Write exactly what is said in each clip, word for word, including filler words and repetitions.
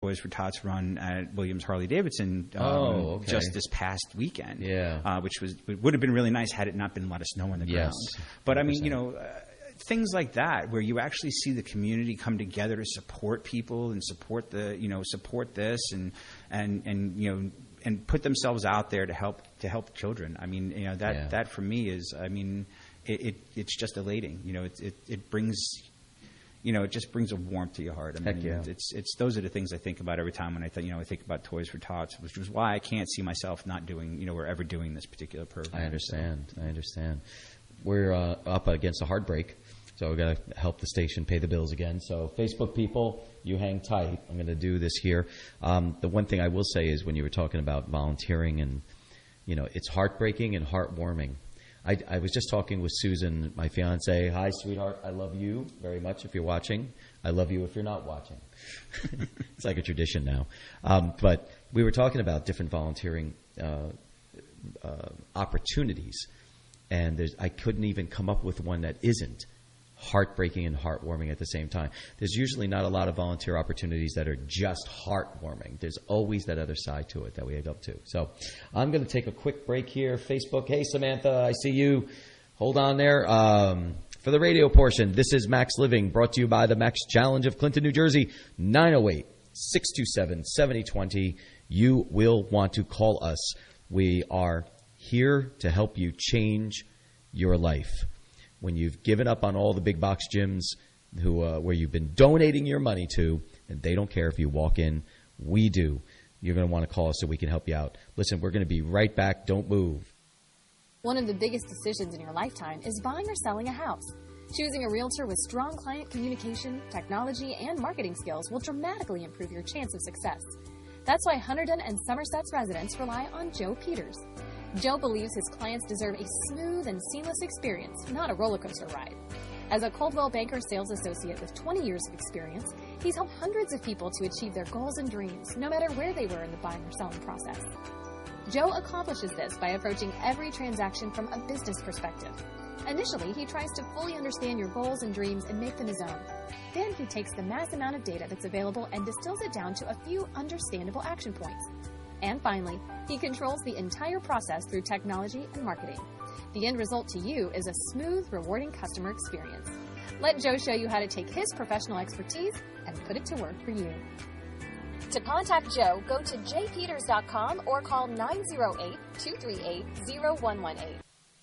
Toys for Tots run at Williams Harley Davidson um, oh, okay. just this past weekend. Yeah, uh, which was would have been really nice had it not been let us know on the yes. ground. But I mean, you know. Uh, Things like that, where you actually see the community come together to support people and support the, you know, support this and and and you know, and put themselves out there to help to help children. I mean, you know, that yeah. that for me is, I mean, it, it it's just elating. You know, it it it brings, you know, it just brings a warmth to your heart. I mean, Heck yeah. it's it's those are the things I think about every time when I think, you know, I think about Toys for Tots, which is why I can't see myself not doing, you know, or ever doing this particular program. I understand. So. I understand. We're uh, up against a hard break. So we've got to help the station pay the bills again. So Facebook people, you hang tight. I'm going to do this here. Um, the one thing I will say is when you were talking about volunteering and, you know, it's heartbreaking and heartwarming. I, I was just talking with Susan, my fiance. Hi, sweetheart. I love you very much if you're watching. I love you if you're not watching. It's like a tradition now. Um, but we were talking about different volunteering uh, uh, opportunities. And there's, I couldn't even come up with one that isn't heartbreaking and heartwarming at the same time. There's usually not a lot of volunteer opportunities that are just heartwarming. There's always that other side to it that we go to. So I'm going to take a quick break here. Facebook, hey, Samantha, I see you. Hold on there. Um, for the radio portion, this is Max Living, brought to you by the Max Challenge of Clinton, New Jersey, nine oh eight, six two seven, seven oh two oh. You will want to call us. We are here to help you change your life. When you've given up on all the big box gyms who uh, where you've been donating your money to, and they don't care if you walk in, we do. You're going to want to call us so we can help you out. Listen, we're going to be right back. Don't move. One of the biggest decisions in your lifetime is buying or selling a house. Choosing a realtor with strong client communication, technology, and marketing skills will dramatically improve your chance of success. That's why Hunterdon and Somerset's residents rely on Joe Peters. Joe believes his clients deserve a smooth and seamless experience, not a roller coaster ride. As a Coldwell Banker sales associate with twenty years of experience, he's helped hundreds of people to achieve their goals and dreams, no matter where they were in the buying or selling process. Joe accomplishes this by approaching every transaction from a business perspective. Initially, he tries to fully understand your goals and dreams and make them his own. Then he takes the mass amount of data that's available and distills it down to a few understandable action points. And finally, he controls the entire process through technology and marketing. The end result to you is a smooth, rewarding customer experience. Let Joe show you how to take his professional expertise and put it to work for you. To contact Joe, go to j peters dot com or call nine oh eight, two three eight, oh one one eight.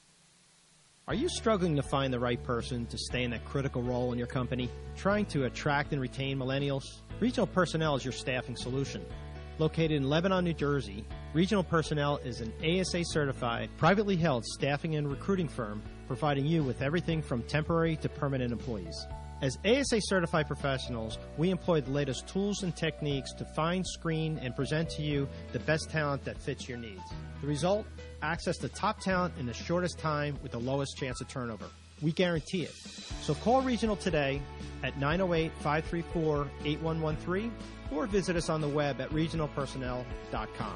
Are you struggling to find the right person to stay in that critical role in your company? Trying to attract and retain millennials? Regional Personnel is your staffing solution. Located in Lebanon, New Jersey, Regional Personnel is an A S A-certified, privately held staffing and recruiting firm providing you with everything from temporary to permanent employees. As A S A-certified professionals, we employ the latest tools and techniques to find, screen, and present to you the best talent that fits your needs. The result? Access to top talent in the shortest time with the lowest chance of turnover. We guarantee it. So call Regional today at nine oh eight, five three four, eight one one three or visit us on the web at regional personnel dot com.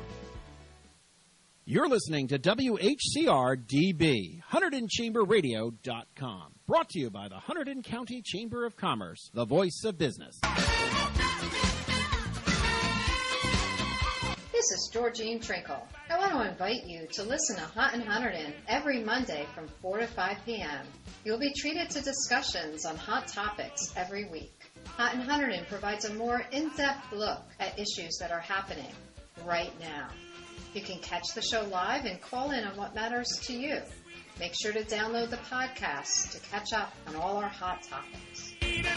You're listening to W H C R D B, Hunterdon Chamber Radio dot com. Brought to you by the Hunterdon County Chamber of Commerce, the voice of business. This is Georgine Trinkle. I want to invite you to listen to Hunt and Hunterdon every Monday from four to five p.m. You'll be treated to discussions on hot topics every week. Hunt and Hunterdon provides a more in-depth look at issues that are happening right now. You can catch the show live and call in on what matters to you. Make sure to download the podcast to catch up on all our hot topics.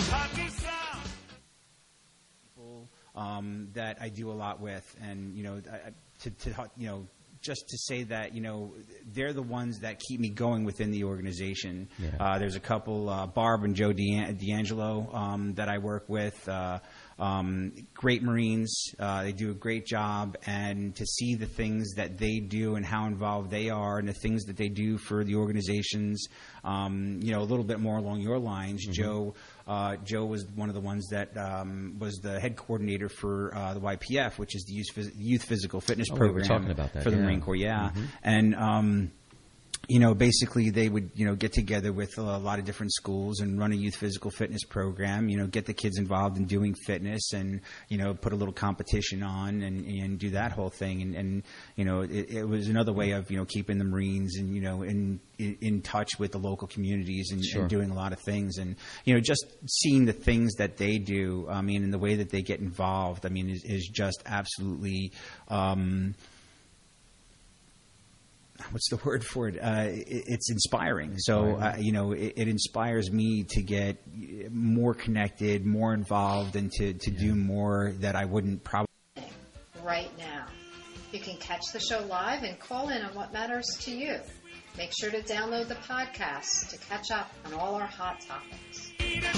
People um, that I do a lot with, and you know, to, to you know, just to say that you know they're the ones that keep me going within the organization. Yeah. Uh, there's a couple, uh, Barb and Joe D'Angelo, um, that I work with. Uh, Um, great Marines. Uh, they do a great job, and to see the things that they do and how involved they are and the things that they do for the organizations, um, you know, a little bit more along your lines. Mm-hmm. Joe uh, Joe was one of the ones that um, was the head coordinator for uh, the Y P F, which is the Youth, Phys- Youth Physical Fitness oh, Program we were talking about that, for the yeah. Marine Corps. Yeah, mm-hmm. and um, you know, basically they would, you know, get together with a lot of different schools and run a youth physical fitness program, you know, get the kids involved in doing fitness and, you know, put a little competition on and, and do that whole thing. And, and you know, it, it was another way of, you know, keeping the Marines and, you know, in, in, in touch with the local communities and, Sure. and doing a lot of things. And, you know, just seeing the things that they do, I mean, and the way that they get involved, I mean, is, is just absolutely, um, what's the word for it? Uh, it it's inspiring. So, uh, you know, it, it inspires me to get more connected, more involved, and to, to yeah. do more that I wouldn't probably. Right now. You can catch the show live and call in on what matters to you. Make sure to download the podcast to catch up on all our hot topics.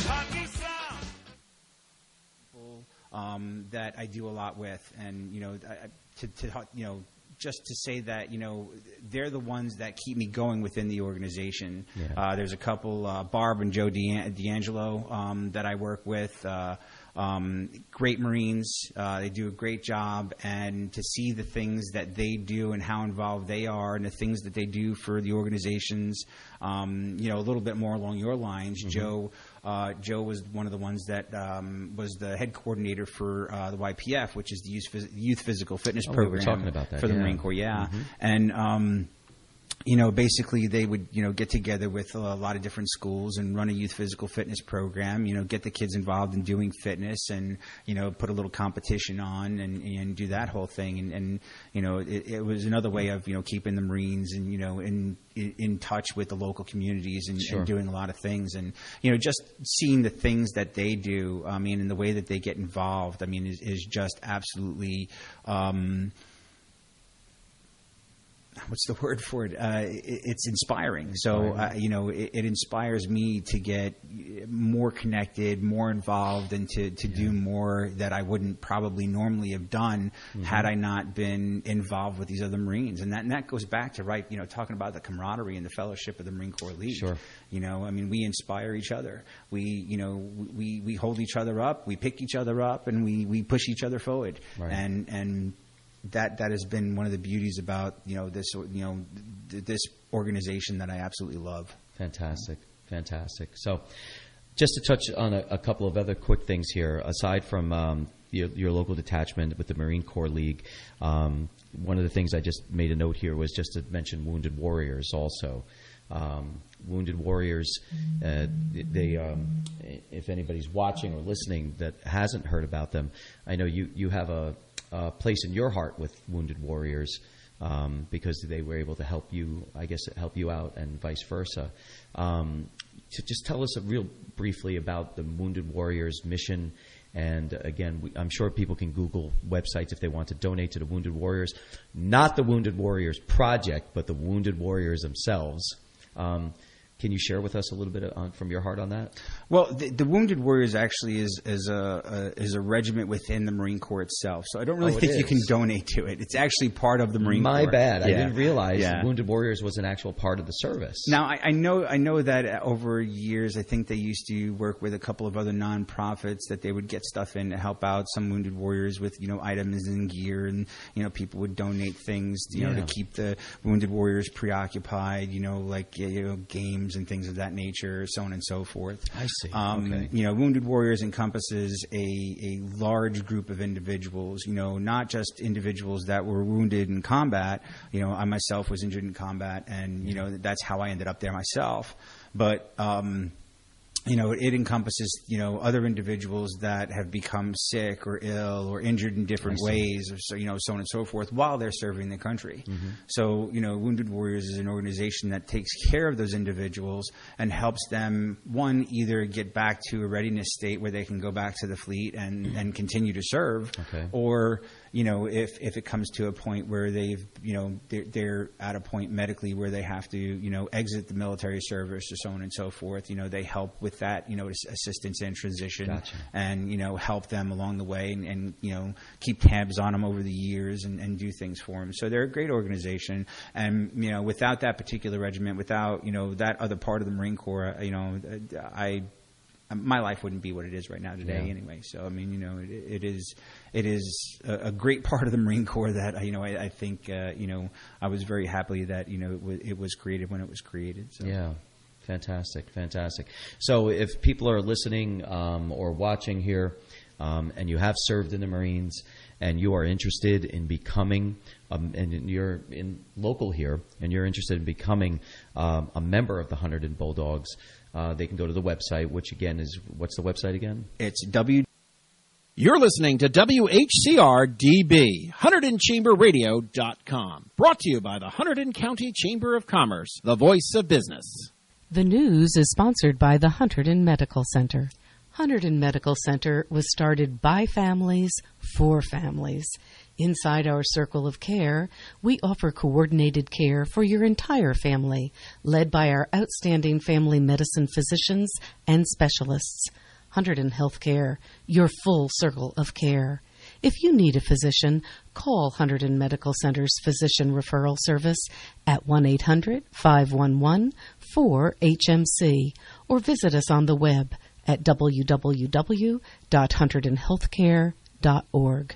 Um, that I do a lot with, and, you know, I, to, to, you know, just to say that, you know, they're the ones that keep me going within the organization. Yeah. Uh, there's a couple, uh, Barb and Joe D'Angelo, um, that I work with, uh, um, great Marines. Uh, they do a great job, and to see the things that they do and how involved they are and the things that they do for the organizations, um, you know, a little bit more along your lines. Mm-hmm. Joe, uh, Joe was one of the ones that um, was the head coordinator for uh, the Y P F, which is the Youth, Phys- Youth Physical Fitness oh, Program we were talking about that. for the yeah. Marine Corps. Yeah, mm-hmm. and um, you know, basically they would, you know, get together with a lot of different schools and run a youth physical fitness program, you know, get the kids involved in doing fitness and, you know, put a little competition on and, and do that whole thing. And, and you know, it, it was another way of, you know, keeping the Marines and, you know, in, in touch with the local communities and, Sure. and doing a lot of things. And, you know, just seeing the things that they do, I mean, and the way that they get involved, I mean, is, is just absolutely, um, what's the word for it? Uh, it it's inspiring. So, uh, you know, it, it inspires me to get more connected, more involved, and to, to yeah. do more that I wouldn't probably normally have done mm-hmm. had I not been involved with these other Marines. And that, and that goes back to, right, you know, talking about the camaraderie and the fellowship of the Marine Corps League. Sure. You know, I mean, we inspire each other. We, you know, we, we hold each other up, we pick each other up, and we, we push each other forward. Right. And, and, That that has been one of the beauties about, you know, this you know th- this organization that I absolutely love. Fantastic, fantastic. So, just to touch on a, a couple of other quick things here, aside from um, your, your local detachment with the Marine Corps League, um, one of the things I just made a note here was just to mention Wounded Warriors also. Um, Wounded Warriors, uh, they, um, if anybody's watching or listening that hasn't heard about them, I know you, you have a, a place in your heart with Wounded Warriors um, because they were able to help you, I guess, help you out and vice versa. Um, so just tell us a real briefly about the Wounded Warriors mission. And again, we, I'm sure people can Google websites if they want to donate to the Wounded Warriors. Not the Wounded Warriors Project, but the Wounded Warriors themselves. Um, can you share with us a little bit on, from your heart on that? Well, the, the Wounded Warriors actually is, is, a, a, is a regiment within the Marine Corps itself. So I don't really oh, think is. you can donate to it. It's actually part of the Marine My Corps. My bad. Yeah. I didn't realize yeah. Wounded Warriors was an actual part of the service. Now, I, I know I know that over years, I think they used to work with a couple of other nonprofits that they would get stuff in to help out some Wounded Warriors with, you know, items and gear. And, you know, people would donate things, you yeah. know, to keep the Wounded Warriors preoccupied, you know, like, you know, games and things of that nature, so on and so forth. I see. Um, okay. You know, Wounded Warriors encompasses a, a large group of individuals, you know, not just individuals that were wounded in combat. You know, I myself was injured in combat, and, you know, that's how I ended up there myself. But, um, you know, it encompasses, you know, other individuals that have become sick or ill or injured in different ways, or so, you know, so on and so forth, while they're serving the country. Mm-hmm. So, you know, Wounded Warriors is an organization that takes care of those individuals and helps them, one, either get back to a readiness state where they can go back to the fleet and, and continue to serve, okay. or, you know, if, if it comes to a point where they've, you know, they're, they're at a point medically where they have to, you know, exit the military service or so on and so forth, you know, they help with that, you know, assistance and transition. Gotcha. And, you know, help them along the way and, and you know, keep tabs on them over the years and, and do things for them. So they're a great organization. And, you know, without that particular regiment, without, you know, that other part of the Marine Corps, you know, I my life wouldn't be what it is right now today yeah. anyway. So I mean, you know, it, it is it is a, a great part of the Marine Corps that you know I, I think uh, you know I was very happy that you know it, w- it was created when it was created. So. Yeah. Fantastic, fantastic. So if people are listening um, or watching here um, and you have served in the Marines and you are interested in becoming, um, and you're in local here, and you're interested in becoming um, a member of the Hunterdon Bulldogs, uh, they can go to the website, which again is, what's the website again? It's W. You're listening to W H C R D B, Hunterdon Chamber Radio dot com. Brought to you by the Hunterdon County Chamber of Commerce, the voice of business. The news is sponsored by the Hunterdon Medical Center. Hunterdon Medical Center was started by families for families. Inside our circle of care, we offer coordinated care for your entire family, led by our outstanding family medicine physicians and specialists. Hunterdon Healthcare, your full circle of care. If you need a physician, call Hunterdon Medical Center's Physician Referral Service at one eight hundred, five one one, four H M C or visit us on the web at w w w dot hunterdon healthcare dot org.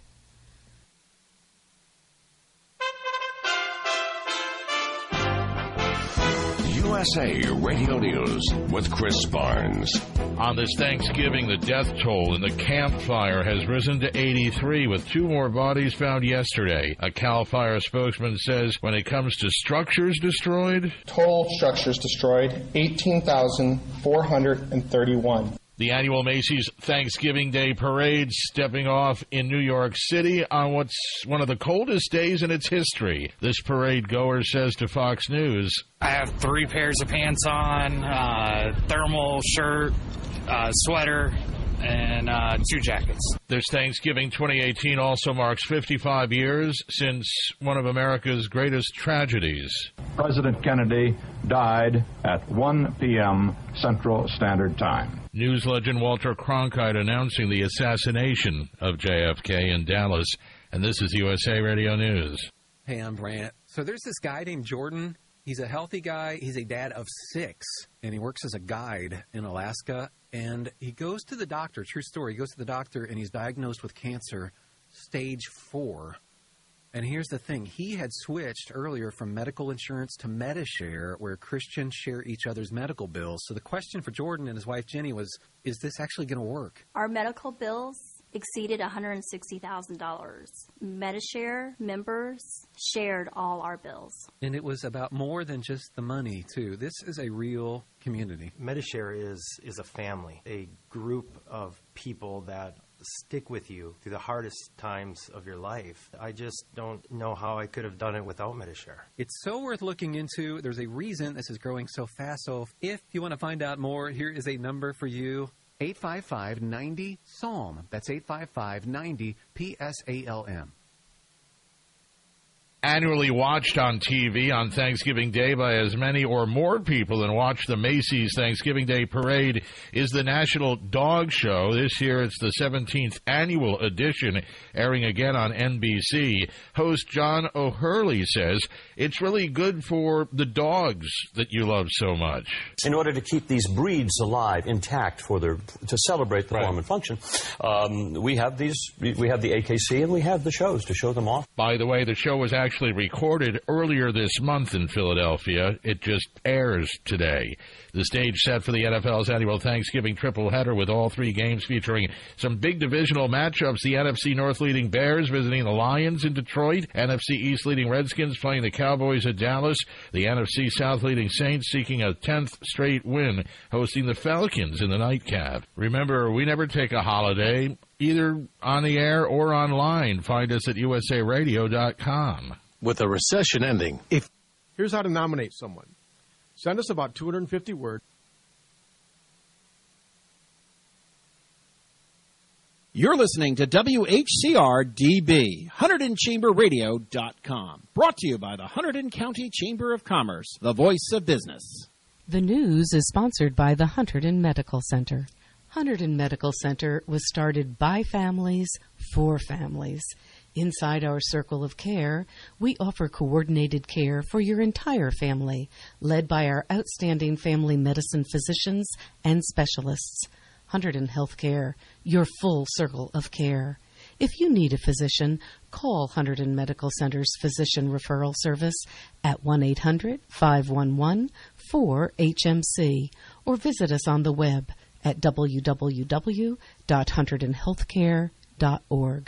U S A Radio News with Chris Barnes. On this Thanksgiving, the death toll in the Camp Fire has risen to eighty-three, with two more bodies found yesterday. A CAL FIRE spokesman says when it comes to structures destroyed... Total structures destroyed, eighteen thousand four hundred thirty-one. The annual Macy's Thanksgiving Day Parade stepping off in New York City on what's one of the coldest days in its history. This parade goer says to Fox News, I have three pairs of pants on, uh, thermal shirt, uh, sweater, and uh, two jackets. This Thanksgiving twenty eighteen also marks fifty-five years since one of America's greatest tragedies. President Kennedy died at one p.m. Central Standard Time. News legend Walter Cronkite announcing the assassination of J F K in Dallas. And this is U S A Radio News. Hey, I'm Brant. So there's this guy named Jordan. He's a healthy guy. He's a dad of six, and he works as a guide in Alaska. And he goes to the doctor, true story, he goes to the doctor, and he's diagnosed with cancer, stage four. And here's the thing. He had switched earlier from medical insurance to Medishare, where Christians share each other's medical bills. So the question for Jordan and his wife, Jenny, was, is this actually going to work? Our medical bills exceeded one hundred sixty thousand dollars. Medishare members shared all our bills. And it was about more than just the money, too. This is a real community. Medishare is, is a family, a group of people that stick with you through the hardest times of your life. I just don't know how I could have done it without Medishare. It's so worth looking into. There's a reason this is growing so fast. So if you want to find out more, here is a number for you. eight five five, nine zero, S A L M. That's eight five five, nine zero, P S A L M. Annually watched on T V on Thanksgiving Day by as many or more people than watch the Macy's Thanksgiving Day Parade is the National Dog Show. This year it's the seventeenth annual edition, airing again on N B C. Host John O'Hurley says it's really good for the dogs that you love so much. In order to keep these breeds alive, intact, for their to celebrate the right. form and function, um, we have these. We have the A K C and we have the shows to show them off. By the way, the show was actually recorded earlier this month in Philadelphia. It just airs today. The stage set for the N F L's annual Thanksgiving tripleheader, with all three games featuring some big divisional matchups. The N F C North leading Bears visiting the Lions in Detroit. N F C East leading Redskins playing the Cowboys at Dallas. The N F C South leading Saints seeking a tenth straight win, hosting the Falcons in the nightcap. Remember, we never take a holiday, either on the air or online. Find us at U S A radio dot com. With a recession ending, if here's how to nominate someone. Send us about two hundred fifty words. You're listening to W H C R D B, Hunterdon Chamber Radio dot com. Brought to you by the Hunterdon County Chamber of Commerce, the voice of business. The news is sponsored by the Hunterdon Medical Center. Hunterdon Medical Center was started by families for families. Inside our circle of care, we offer coordinated care for your entire family, led by our outstanding family medicine physicians and specialists. Hunterdon Healthcare, your full circle of care. If you need a physician, call Hunterdon Medical Center's Physician Referral Service at one eight hundred, five one one, four H M C or visit us on the web at w w w dot hunterdon healthcare dot org.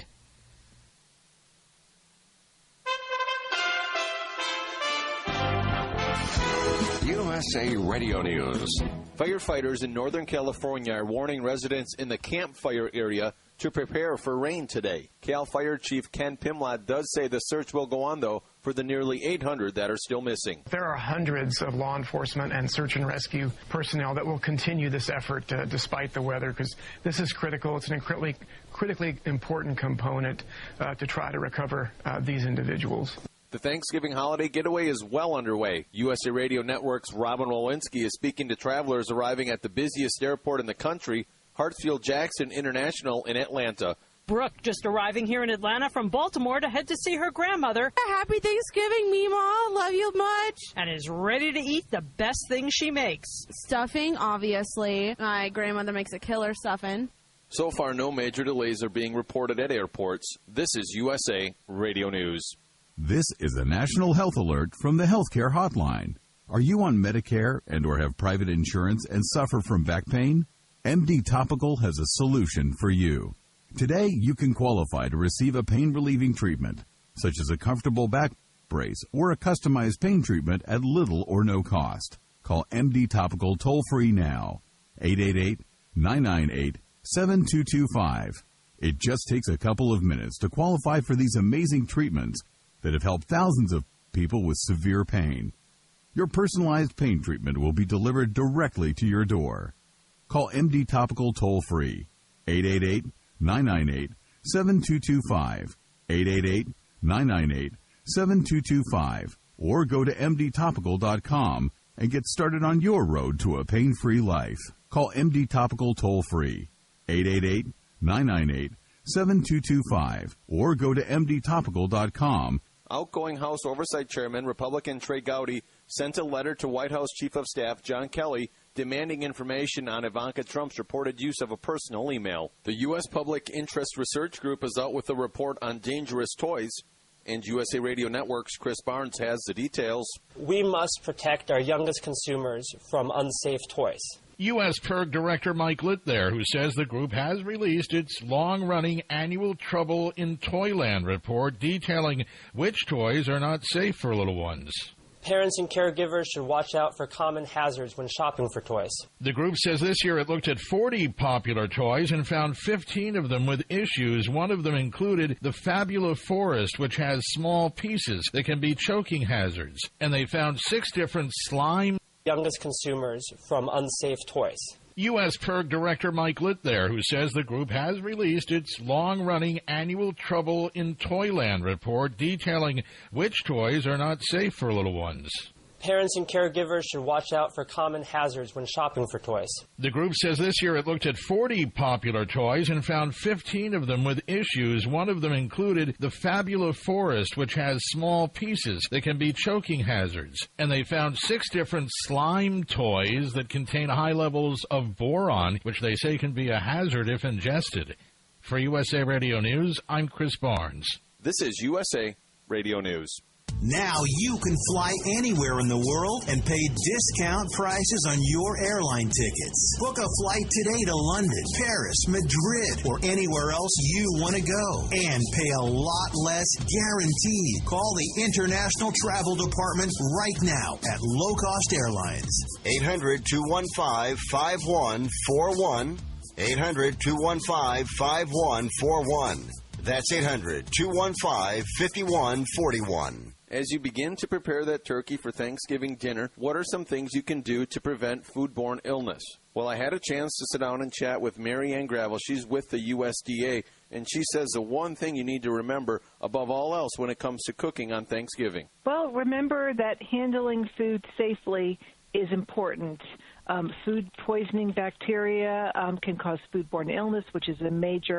U S A Radio News. Firefighters in Northern California are warning residents in the campfire area to prepare for rain today. Cal Fire Chief Ken Pimlott does say the search will go on, though, for the nearly eight hundred that are still missing. There are hundreds of law enforcement and search and rescue personnel that will continue this effort uh, despite the weather, because this is critical. It's an critically, critically important component uh, to try to recover uh, these individuals. The Thanksgiving holiday getaway is well underway. U S A Radio Network's Robin Walensky is speaking to travelers arriving at the busiest airport in the country, Hartsfield-Jackson International in Atlanta. Brooke just arriving here in Atlanta from Baltimore to head to see her grandmother. Happy Thanksgiving, Mima. Love you much. And is ready to eat the best thing she makes. Stuffing, obviously. My grandmother makes a killer stuffing. So far, no major delays are being reported at airports. This is U S A Radio News. This is a national health alert from the Healthcare Hotline. Are you on Medicare and or have private insurance and suffer from back pain? M D Topical has a solution for you. Today, you can qualify to receive a pain-relieving treatment, such as a comfortable back brace or a customized pain treatment at little or no cost. Call M D Topical toll-free now, eight eight eight, nine nine eight, seven two two five. It just takes a couple of minutes to qualify for these amazing treatments that have helped thousands of people with severe pain. Your personalized pain treatment will be delivered directly to your door. Call M D Topical toll-free, eight eight eight, nine nine eight, seven two two five, eight eight eight, nine nine eight, seven two two five, or go to m d topical dot com and get started on your road to a pain-free life. Call M D Topical toll-free, eight eight eight, nine nine eight, seven two two five, or go to m d topical dot com. Outgoing House Oversight Chairman Republican Trey Gowdy sent a letter to White House Chief of Staff John Kelly demanding information on Ivanka Trump's reported use of a personal email. The U S Public Interest Research Group is out with a report on dangerous toys, and U S A Radio Network's Chris Barnes has the details. We must protect our youngest consumers from unsafe toys. U S P I R G Director Mike Litt there, who says the group has released its long-running annual Trouble in Toyland report detailing which toys are not safe for little ones. Parents and caregivers should watch out for common hazards when shopping for toys. The group says this year it looked at forty popular toys and found fifteen of them with issues. One of them included the Fabula Forest, which has small pieces that can be choking hazards. And they found six different slime youngest consumers from unsafe toys. U S P I R G Director Mike Litt there, who says the group has released its long-running annual Trouble in Toyland report detailing which toys are not safe for little ones. Parents and caregivers should watch out for common hazards when shopping for toys. The group says this year it looked at forty popular toys and found fifteen of them with issues. One of them included the Fabula Forest, which has small pieces that can be choking hazards. And they found six different slime toys that contain high levels of boron, which they say can be a hazard if ingested. For U S A Radio News, I'm Chris Barnes. This is U S A Radio News. Now you can fly anywhere in the world and pay discount prices on your airline tickets. Book a flight today to London, Paris, Madrid, or anywhere else you want to go. And pay a lot less guaranteed. Call the International Travel Department right now at Low Cost Airlines. eight hundred, two one five, five one four one. eight hundred, two one five, five one four one. That's eight hundred, two one five, five one four one. As you begin to prepare that turkey for Thanksgiving dinner, what are some things you can do to prevent foodborne illness? Well, I had a chance to sit down and chat with Mary Ann Gravel. She's with the U S D A, and she says the one thing you need to remember above all else when it comes to cooking on Thanksgiving. Well, remember that handling food safely is important. Um, food poisoning bacteria um, can cause foodborne illness, which is a major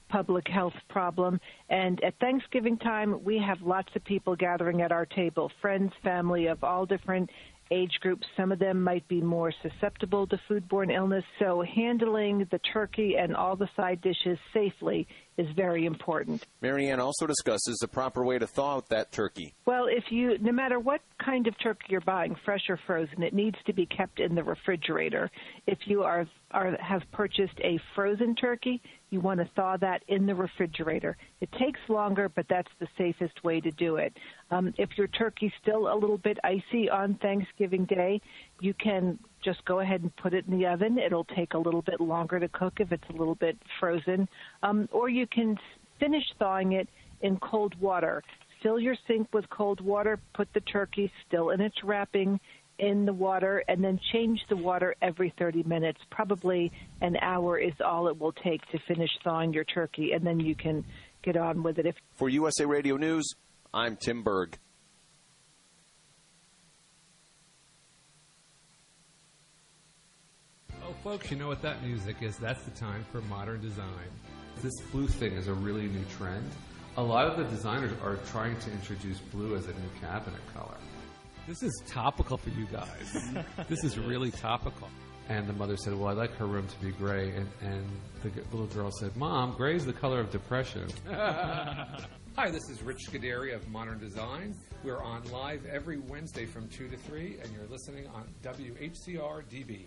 public health problem. And at Thanksgiving time, we have lots of people gathering at our table, friends, family of all different age groups. Some of them might be more susceptible to foodborne illness. So handling the turkey and all the side dishes safely is very important. Marianne also discusses the proper way to thaw out that turkey. Well, if you, no matter what kind of turkey you're buying, fresh or frozen, it needs to be kept in the refrigerator. If you are, are have purchased a frozen turkey, you want to thaw that in the refrigerator. It takes longer, but that's the safest way to do it. Um, if your turkey's still a little bit icy on Thanksgiving Day, you can just go ahead and put it in the oven. It'll take a little bit longer to cook if it's a little bit frozen. Um, or you can finish thawing it in cold water. Fill your sink with cold water, put the turkey still in its wrapping in the water, and then change the water every thirty minutes. Probably an hour is all it will take to finish thawing your turkey, and then you can get on with it. If For U S A Radio News, I'm Tim Berg. Oh, folks, you know what that music is. That's the time for modern design. This blue thing is a really new trend. A lot of the designers are trying to introduce blue as a new cabinet color. This is topical for you guys. This is really topical. And the mother said, well, I'd like her room to be gray. And, and the g- little girl said, Mom, gray is the color of depression. Hi, this is Rich Scuderi of Modern Design. We're on live every Wednesday from two to three, and you're listening on W H C R D B.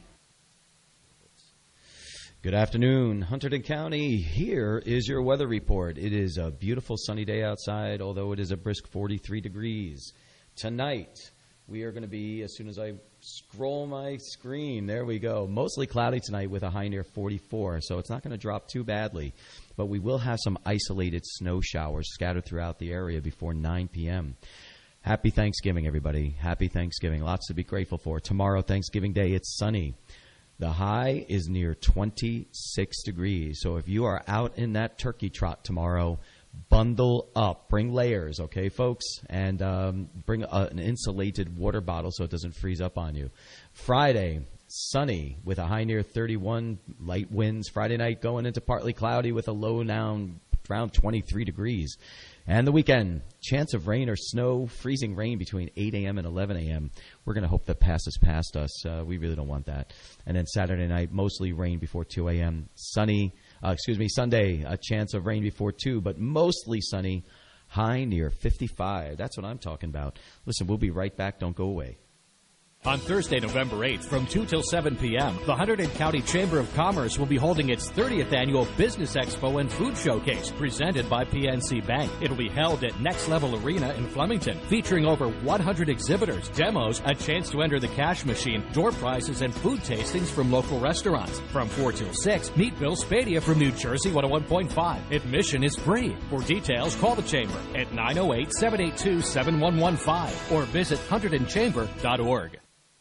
Good afternoon, Hunterdon County. Here is your weather report. It is a beautiful sunny day outside, although it is a brisk forty-three degrees. Tonight, we are going to be, as soon as I scroll my screen, there we go, mostly cloudy tonight with a high near forty-four, so it's not going to drop too badly. But we will have some isolated snow showers scattered throughout the area before nine p.m. Happy Thanksgiving, everybody. Happy Thanksgiving. Lots to be grateful for. Tomorrow, Thanksgiving Day, it's sunny. The high is near twenty-six degrees. So if you are out in that turkey trot tomorrow, bundle up. Bring layers, okay, folks? And um, bring a, an insulated water bottle so it doesn't freeze up on you. Friday, sunny with a high near thirty-one, light winds. Friday night going into partly cloudy with a low now around twenty-three degrees. And the weekend, chance of rain or snow, freezing rain between eight a.m. and eleven a.m. We're going to hope that passes past us. Uh, we really don't want that. And then Saturday night, mostly rain before two a.m. Sunny, uh, excuse me, Sunday, a chance of rain before two, but mostly sunny, high near fifty-five. That's what I'm talking about. Listen, we'll be right back. Don't go away. On Thursday, November eighth, from two till seven p.m., the Hunterdon County Chamber of Commerce will be holding its thirtieth Annual Business Expo and Food Showcase, presented by P N C Bank. It'll be held at Next Level Arena in Flemington, featuring over one hundred exhibitors, demos, a chance to enter the cash machine, door prizes, and food tastings from local restaurants. From four till six, meet Bill Spadia from New Jersey one oh one point five. Admission is free. For details, call the Chamber at nine oh eight, seven eight two, seven one one five or visit hunterdon chamber dot org.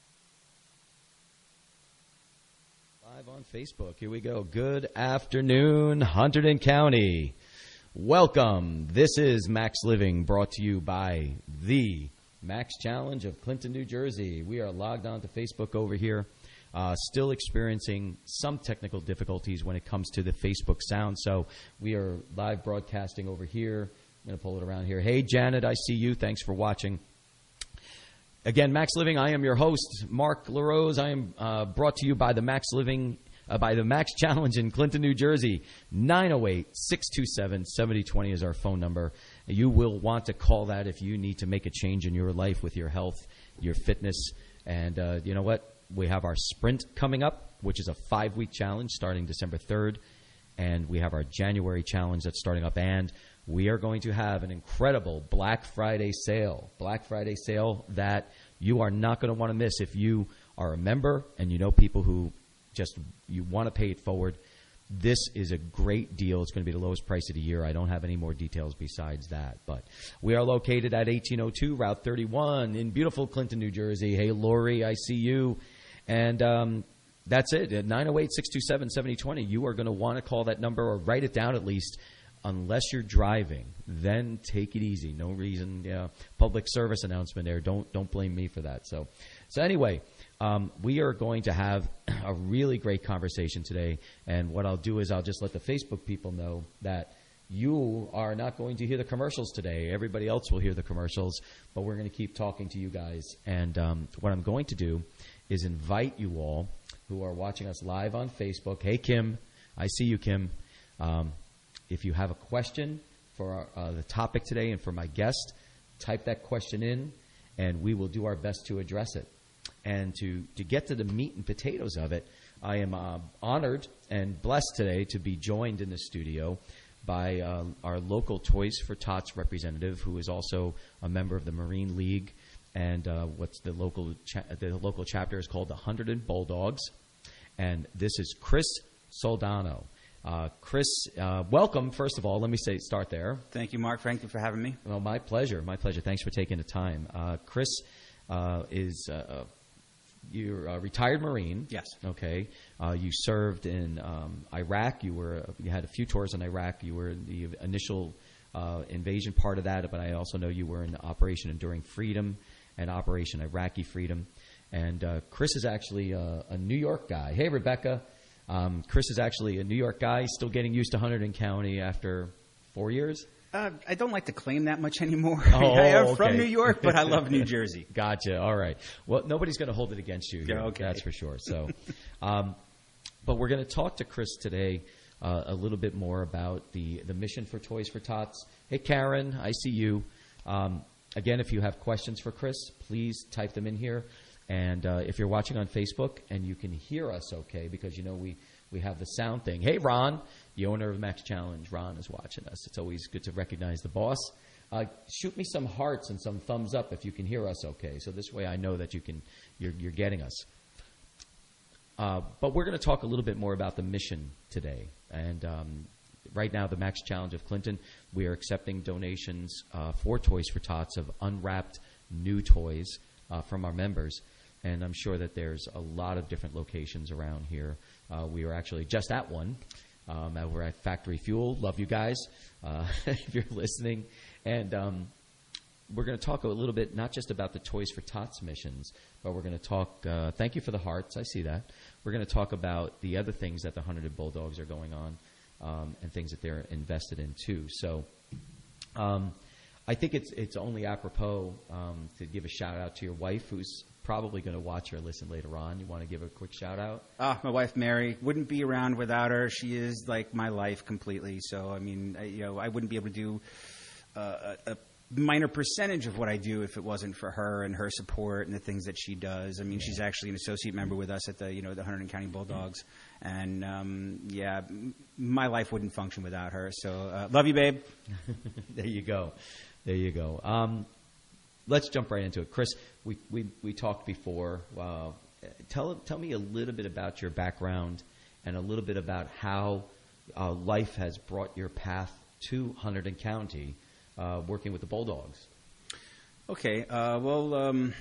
On Facebook. Here we go. Good afternoon, Hunterdon County. Welcome. This is Max Living, brought to you by the Max Challenge of Clinton, New Jersey. We are logged on to Facebook over here. Uh, still experiencing some technical difficulties when it comes to the Facebook sound, so we are live broadcasting over here. I'm going to pull it around here. Hey, Janet, I see you. Thanks for watching. Again, Max Living, I am your host, Mark LaRose. I am uh, brought to you by the Max Living, uh, by the Max Challenge in Clinton, New Jersey. nine oh eight, six two seven, seven oh two oh is our phone number. You will want to call that if you need to make a change in your life with your health, your fitness. And uh, you know what? We have our sprint coming up, which is a five-week challenge starting December third. And we have our January challenge that's starting up. And we are going to have an incredible Black Friday sale. Black Friday sale that you are not going to want to miss if you are a member and you know people who just you want to pay it forward. This is a great deal. It's going to be the lowest price of the year. I don't have any more details besides that. But we are located at eighteen oh two Route thirty-one in beautiful Clinton, New Jersey. Hey, Lori, I see you. And um, that's it. At nine oh eight, six two seven, seven oh two oh, you are going to want to call that number or write it down at least. Unless you're driving, then take it easy. No reason. Yeah, public service announcement there. Don't don't blame me for that. So So anyway, um, we are going to have a really great conversation today. And what I'll do is I'll just let the Facebook people know that you are not going to hear the commercials today. Everybody else will hear the commercials, but we're going to keep talking to you guys. And um, what I'm going to do is invite you all who are watching us live on Facebook. Hey, Kim. I see you, Kim. Um, if you have a question for our, uh, the topic today and for my guest, type that question in, and we will do our best to address it. And to, to get to the meat and potatoes of it, I am uh, honored and blessed today to be joined in the studio by uh, our local Toys for Tots representative, who is also a member of the Marine League, and uh, what's the local cha- the local chapter is called the Hunterdon Bulldogs. And this is Chris Soldano. Uh, Chris, uh, welcome. First of all, let me say start there. Thank you, Mark. Thank you for having me. Well, my pleasure. My pleasure. Thanks for taking the time. Uh, Chris uh, is uh, you're a retired Marine. Yes. Okay. Uh, you served in um, Iraq. You were you had a few tours in Iraq. You were in the initial uh, invasion part of that, but I also know you were in Operation Enduring Freedom and Operation Iraqi Freedom. And uh, Chris is actually a, a New York guy. Hey, Rebecca. Um, Chris is actually a New York guy, still getting used to Hunterdon County after four years. Uh, I don't like to claim that much anymore. Oh, I am okay. from New York, but I love New Jersey. Gotcha. All right. Well, nobody's going to hold it against you here. Yeah, okay. That's for sure. So, um, but we're going to talk to Chris today uh, a little bit more about the, the mission for Toys for Tots. Hey, Karen, I see you. Um, again, if you have questions for Chris, please type them in here. And uh, if you're watching on Facebook and you can hear us okay, because, you know, we, we have the sound thing. Hey, Ron, the owner of Max Challenge. Ron is watching us. It's always good to recognize the boss. Uh, shoot me some hearts and some thumbs up if you can hear us okay. So this way I know that you can, you're, you're getting us. Uh, but we're going to talk a little bit more about the mission today. And um, right now, the Max Challenge of Clinton, we are accepting donations uh, for Toys for Tots of unwrapped new toys uh, from our members. And I'm sure that there's a lot of different locations around here. Uh, we were actually just at one. Um, we're at Factory Fuel. Love you guys uh, if you're listening. And um, we're going to talk a little bit, not just about the Toys for Tots missions, but we're going to talk, uh, thank you for the hearts, I see that. We're going to talk about the other things that the Hunterdon Bulldogs are going on um, and things that they're invested in too. So um, I think it's, it's only apropos um, to give a shout out to your wife, who's probably going to watch or listen later on. You want to give a quick shout out? Ah, my wife Mary. Wouldn't be around without her. She is like my life completely. So I mean, I, you know, I wouldn't be able to do uh, a, a minor percentage of what I do if it wasn't for her and her support and the things that she does. I mean, yeah. She's actually an associate member with us at the you know the Hunterdon County Bulldogs, and um, yeah, m- my life wouldn't function without her. So uh, love you, babe. There you go. There you go. Um, Let's jump right into it. Chris, we, we, we talked before. Uh, tell tell me a little bit about your background and a little bit about how uh, life has brought your path to Hunterdon County, uh, working with the Bulldogs. Okay. Uh, well, um,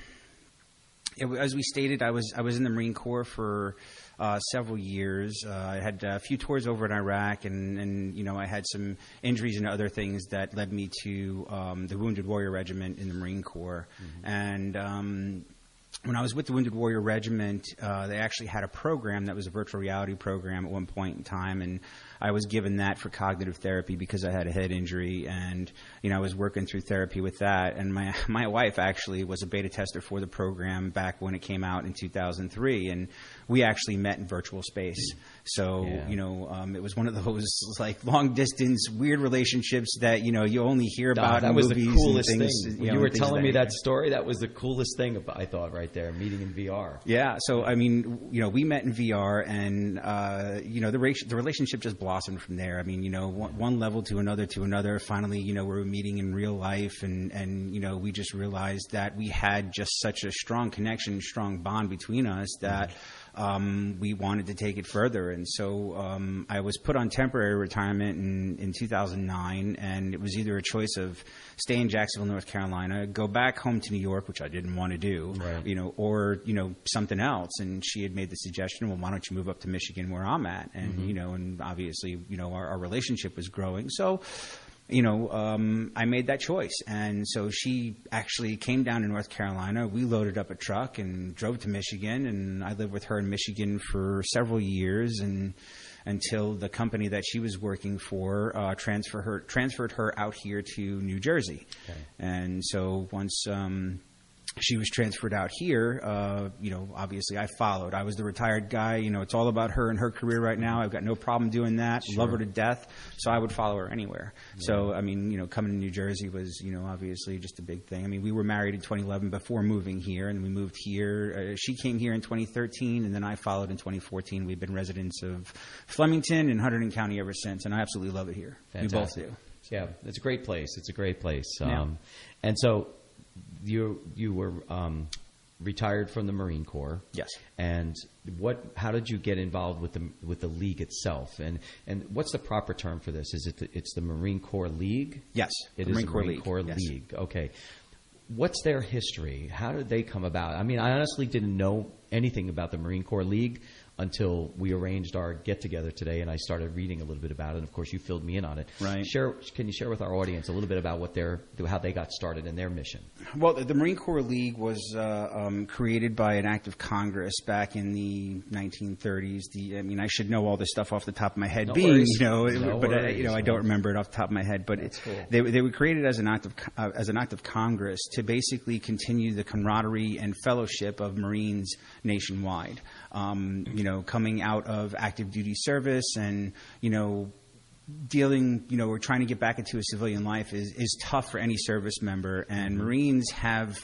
it, as we stated, I was I was in the Marine Corps for uh, several years. Uh, I had a few tours over in Iraq, and, and you know I had some injuries and other things that led me to um, the Wounded Warrior Regiment in the Marine Corps. Mm-hmm. And um, when I was with the Wounded Warrior Regiment, uh, they actually had a program that was a virtual reality program at one point in time, and I was given that for cognitive therapy because I had a head injury, and you know I was working through therapy with that. And my my wife actually was a beta tester for the program back when it came out in two thousand three, and we actually met in virtual space. So yeah. you know um, it was one of those like long distance weird relationships that you know you only hear about. That in was movies the coolest and things, thing. You, when know, you were things telling that me that story, that was the coolest thing about, I thought right there, meeting in V R. Yeah. So I mean, you know, we met in V R, and uh, you know the ra- the relationship just blossomed from there. I mean, you know, one, one level to another to another. Finally, you know, we were meeting in real life, and, and you know, we just realized that we had just such a strong connection, strong bond between us that um, we wanted to take it further. And so um, I was put on temporary retirement in, in two thousand nine, and it was either a choice of stay in Jacksonville, North Carolina, go back home to New York, which I didn't want to do, right. you know, or, you know, something else. And she had made the suggestion, well, why don't you move up to Michigan where I'm at? And, mm-hmm. you know, and obviously, you know, our, our relationship was growing. So you know, um, I made that choice. And so she actually came down to North Carolina. We loaded up a truck and drove to Michigan, and I lived with her in Michigan for several years, and until the company that she was working for uh, transfer her, transferred her out here to New Jersey. Okay. And so once um, she was transferred out here, uh, you know, obviously I followed. I was the retired guy. You know, it's all about her and her career right now. I've got no problem doing that. Sure. Love her to death. So I would follow her anywhere. Yeah. So, I mean, you know, coming to New Jersey was, you know, obviously just a big thing. I mean, we were married in twenty eleven before moving here, and we moved here. Uh, she came here in twenty thirteen, and then I followed in twenty fourteen. We've been residents of Flemington and Hunterdon County ever since, and I absolutely love it here. Fantastic. We both do. Yeah, it's a great place. It's a great place. Yeah. Um, and so you you were um, retired from the Marine Corps. Yes. And what? How did you get involved with the with the league itself? And and what's the proper term for this? Is it the, it's the Marine Corps League? Yes. It the is Marine the Corps Marine League. Corps Yes. League. Okay. What's their history? How did they come about? I mean, I honestly didn't know anything about the Marine Corps League until we arranged our get-together today, and I started reading a little bit about it. And, of course, you filled me in on it. Right. Share, can you share with our audience a little bit about what their, how they got started in their mission? Well, the Marine Corps League was uh, um, created by an act of Congress back in the nineteen thirties. The, I mean, I should know all this stuff off the top of my head, No being worries. you know, No but uh, worries. you know, I don't remember it off the top of my head. But That's it, cool. they they were created as an act of uh, as an act of Congress to basically continue the camaraderie and fellowship of Marines nationwide. Um, you know, coming out of active duty service and, you know, dealing, you know, or trying to get back into a civilian life is, is tough for any service member. And mm-hmm. Marines have,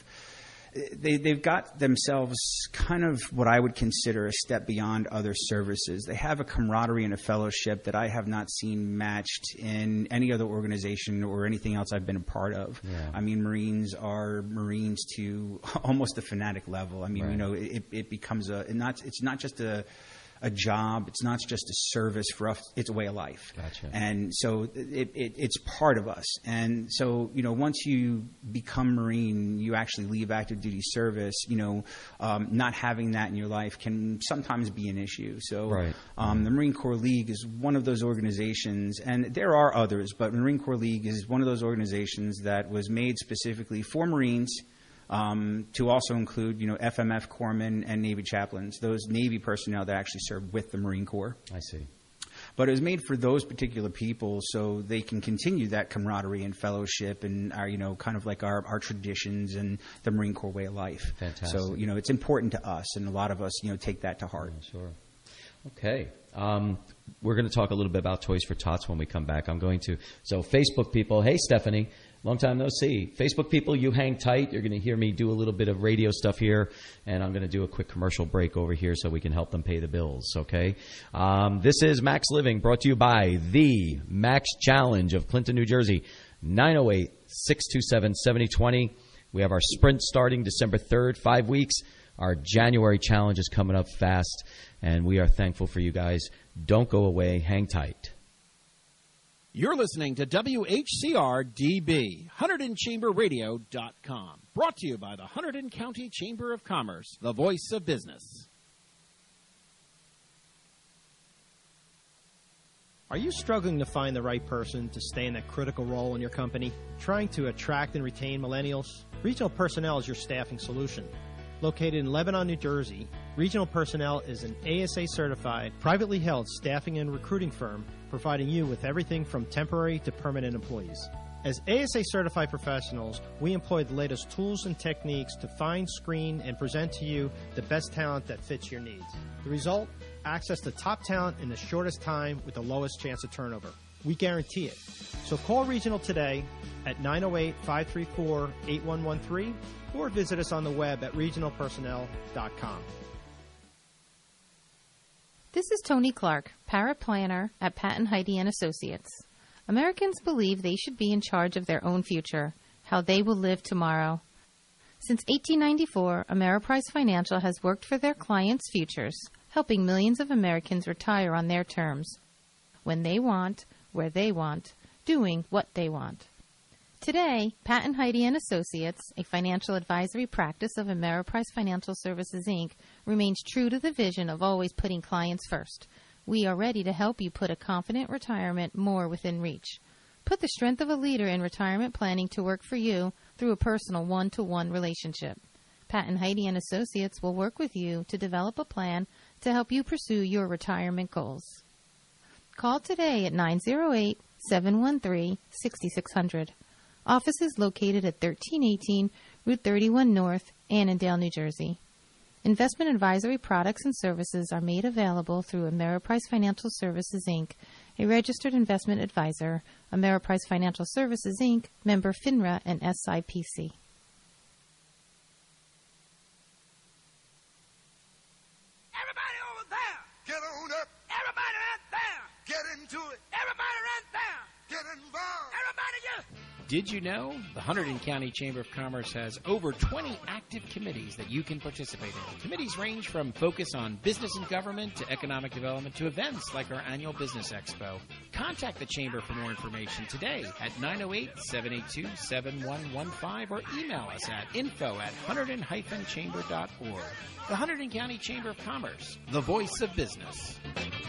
they, they've got themselves kind of what I would consider a step beyond other services. They have a camaraderie and a fellowship that I have not seen matched in any other organization or anything else I've been a part of. Yeah. I mean, Marines are Marines to almost a fanatic level. I mean, Right. you know, it, it becomes a, not, it's not just a, a job. It's not just a service for us. It's a way of life. Gotcha. And so it, it, it's part of us. And so, you know, once you become Marine, you actually leave active duty service, you know, um, not having that in your life can sometimes be an issue. So Right. um, the Marine Corps League is one of those organizations, and there are others, but the Marine Corps League is one of those organizations that was made specifically for Marines, Um, to also include, you know, F M F corpsmen and Navy chaplains, those Navy personnel that actually served with the Marine Corps. I see. But it was made for those particular people so they can continue that camaraderie and fellowship and our, you know, kind of like our, our traditions and the Marine Corps way of life. Fantastic. So, you know, it's important to us, and a lot of us, you know, take that to heart. Yeah, sure. Okay. Um, we're going to talk a little bit about Toys for Tots when we come back. I'm going to. So, Facebook people, hey, Stephanie. Long time no see. Facebook people, you hang tight. You're going to hear me do a little bit of radio stuff here, and I'm going to do a quick commercial break over here so we can help them pay the bills, okay? Um, this is Max Living, brought to you by the Max Challenge of Clinton, New Jersey, nine oh eight, six two seven, seven oh two oh. We have our sprint starting December third, five weeks. Our January challenge is coming up fast, and we are thankful for you guys. Don't go away. Hang tight. You're listening to W H C R D B, Hunterdon Chamber Radio dot com. Brought to you by the Hunterdon County Chamber of Commerce, the voice of business. Are you struggling to find the right person to stay in that critical role in your company? Trying to attract and retain millennials? Regional Personnel is your staffing solution. Located in Lebanon, New Jersey, Regional Personnel is an A S A-certified, privately held staffing and recruiting firm providing you with everything from temporary to permanent employees. As A S A-certified professionals, we employ the latest tools and techniques to find, screen, and present to you the best talent that fits your needs. The result? Access to top talent in the shortest time with the lowest chance of turnover. We guarantee it. So call Regional today at nine oh eight, five three four, eight one one three or visit us on the web at regional personnel dot com. This is Tony Clark, paraplanner at Patton Heidi and Associates. Americans believe they should be in charge of their own future, how they will live tomorrow. Since eighteen ninety-four, Ameriprise Financial has worked for their clients' futures, helping millions of Americans retire on their terms, when they want, where they want, doing what they want. Today, Patton Heidi and Associates, a financial advisory practice of Ameriprise Financial Services, Incorporated, remains true to the vision of always putting clients first. We are ready to help you put a confident retirement more within reach. Put the strength of a leader in retirement planning to work for you through a personal one-to-one relationship. Pat and Heidi and Associates will work with you to develop a plan to help you pursue your retirement goals. Call today at nine oh eight, seven one three, six six zero zero. Office is located at thirteen eighteen Route thirty-one North, Annandale, New Jersey. Investment advisory products and services are made available through Ameriprise Financial Services, Incorporated, a registered investment advisor. Ameriprise Financial Services, Incorporated, member FINRA and S I P C. Everybody over there, get on up. Everybody right there, get into it. Everybody right there, get involved. Everybody get. Did you know the Hunterdon County Chamber of Commerce has over twenty active committees that you can participate in? Committees range from focus on business and government to economic development to events like our annual Business Expo. Contact the Chamber for more information today at nine oh eight, seven eight two, seven one one five or email us at info at hunterdon dash chamber dot org. The Hunterdon County Chamber of Commerce, the voice of business.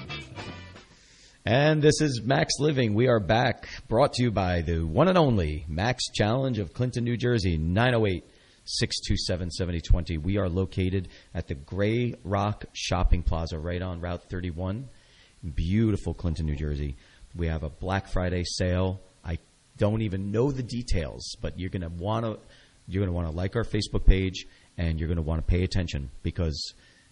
And this is Max Living. We are back, brought to you by the one and only Max Challenge of Clinton, New Jersey, nine oh eight, six two seven, seven oh two oh. We are located at the Gray Rock Shopping Plaza right on Route thirty-one. Beautiful Clinton, New Jersey. We have a Black Friday sale. I don't even know the details, but you're going to want to you're going to want to like our Facebook page, and you're going to want to pay attention because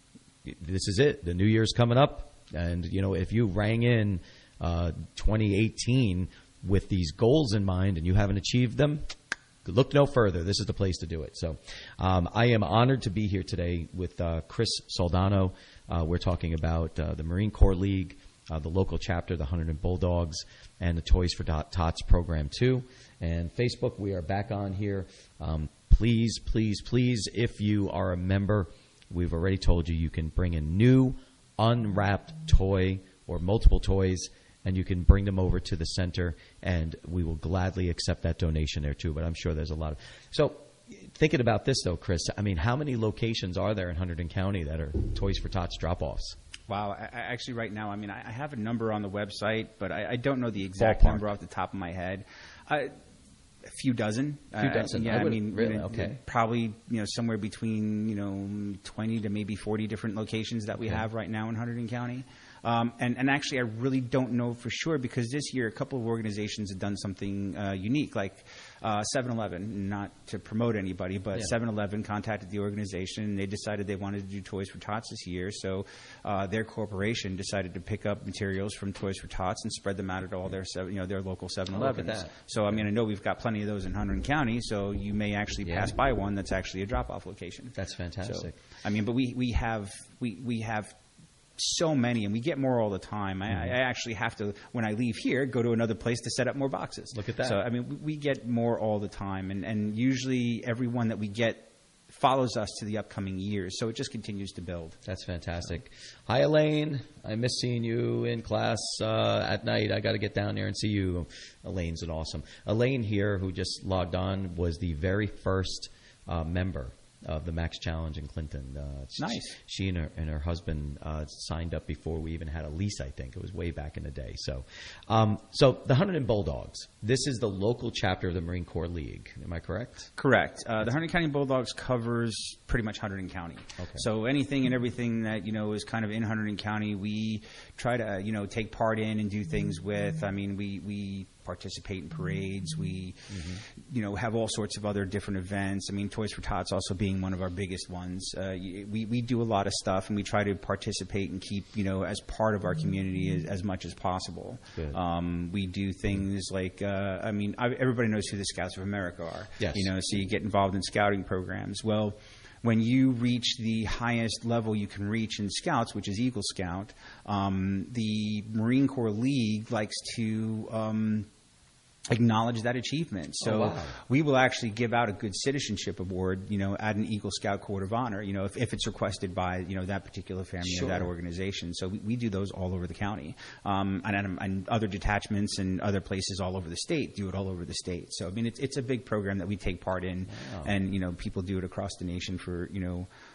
this is it. The New Year's coming up. And, you know, if you rang in uh, twenty eighteen with these goals in mind and you haven't achieved them, look no further. This is the place to do it. So um, I am honored to be here today with uh, Chris Soldano. Uh, we're talking about uh, the Marine Corps League, uh, the local chapter, the Hunterdon Bulldogs, and the Toys for Tots program, too. And Facebook, we are back on here. Um, please, please, please, if you are a member, we've already told you you can bring in new unwrapped toy or multiple toys, and you can bring them over to the center, and we will gladly accept that donation there too. But I'm sure there's a lot of so thinking about this though, Chris. I mean, how many locations are there in Hunterdon County that are Toys for Tots drop-offs? Wow, I, I actually right now, I mean, I, I have a number on the website, but I, I don't know the exact Ballpark. number off the top of my head. I, A few dozen. A few dozen. Uh, yeah, I, I mean, really? you know, Okay. probably you know somewhere between you know twenty to maybe forty different locations that we Okay. have right now in Hunterdon County. Um, and, and actually, I really don't know for sure because this year a couple of organizations have done something uh, unique, like uh, seven eleven, not to promote anybody, but Yeah. seven eleven contacted the organization and they decided they wanted to do Toys for Tots this year. So uh, their corporation decided to pick up materials from Toys for Tots and spread them out at all their seven, you know their local seven elevens. that. So I mean, I know we've got plenty of those in Hunterdon County, so you may actually Yeah. pass by one that's actually a drop-off location. That's fantastic. So, I mean, but we, we have we, we have so many, and we get more all the time. I, Mhm. I actually have to, when I leave here, go to another place to set up more boxes. Look at that. So I mean, we, we get more all the time, and, and usually everyone that we get follows us to the upcoming years. So it just continues to build. That's fantastic. Hi, Elaine. I miss seeing you in class uh, at night. I got to get down there and see you. Elaine's an awesome. Elaine here, who just logged on, was the very first uh, member of the Max Challenge in Clinton. Uh, Nice. She and her, and her husband uh, signed up before we even had a lease, I think. It was way back in the day. So um, so the Hunterdon Bulldogs, this is the local chapter of the Marine Corps League. Am I correct? Correct. Uh, the Hunterdon County Bulldogs covers pretty much Hunterdon County. Okay. So anything and everything that you know is kind of in Hunterdon County, we try to you know take part in and do things with. I mean, we we participate in parades. We you know have all sorts of other different events. I mean, Toys for Tots also being one of our biggest ones. Uh, we we do a lot of stuff, and we try to participate and keep you know as part of our community as, as much as possible. Good. Um, we do things like uh, I mean, I, everybody knows who the Scouts of America are. Yes. You know, so you get involved in scouting programs. Well, when you reach the highest level you can reach in Scouts, which is Eagle Scout, um, the Marine Corps League likes to um, acknowledge that achievement. So Oh, wow. we will actually give out a good citizenship award, you know, at an Eagle Scout Court of Honor, you know, if, if it's requested by, you know, that particular family Sure. or that organization. So we, we do those all over the county. Um, and, and, and other detachments and other places all over the state do it all over the state. So, I mean, it's, it's a big program that we take part in. Wow. And, you know, people do it across the nation for, you know,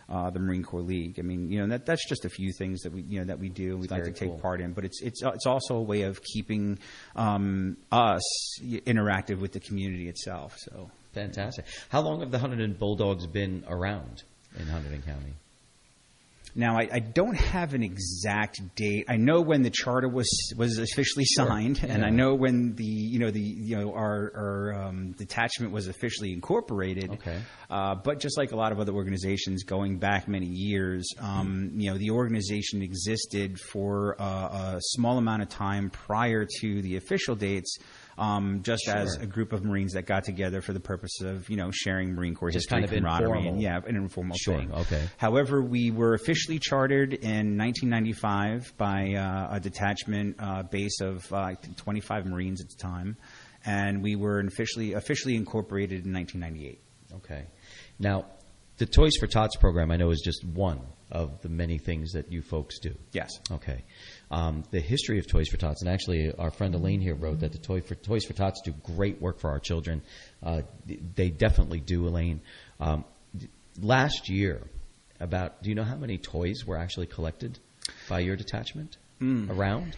uh, the Marine Corps League. I mean, you know, that that's just a few things that we you know that we do and we'd like to take cool. part in. But it's it's it's also a way of keeping um, us interactive with the community itself. So fantastic. How long have the Hunterdon Bulldogs been around in Hunterdon County? Now, I, I don't have an exact date. I know when the charter was was officially signed, Sure. and Yeah. I know when the you know the you know our our um, detachment was officially incorporated. Okay. Uh, but just like a lot of other organizations, going back many years, um, you know, the organization existed for uh, a small amount of time prior to the official dates. Um, just Sure. as a group of Marines that got together for the purpose of, you know, sharing Marine Corps Just history, kind of camaraderie, informal. and, yeah, an informal Sure, thing. okay. However, we were officially chartered in nineteen ninety-five by uh, a detachment uh, base of uh, I think twenty-five Marines at the time, and we were officially officially incorporated in nineteen ninety-eight. Okay. Now, the Toys for Tots program, I know, is just one of the many things that you folks do. Yes. Okay. Um, the history of Toys for Tots, and actually our friend Elaine here wrote that the Toy for, Toys for Tots do great work for our children. Uh, they definitely do, Elaine. Um, last year, about, do you know how many toys were actually collected by your detachment Mm. around?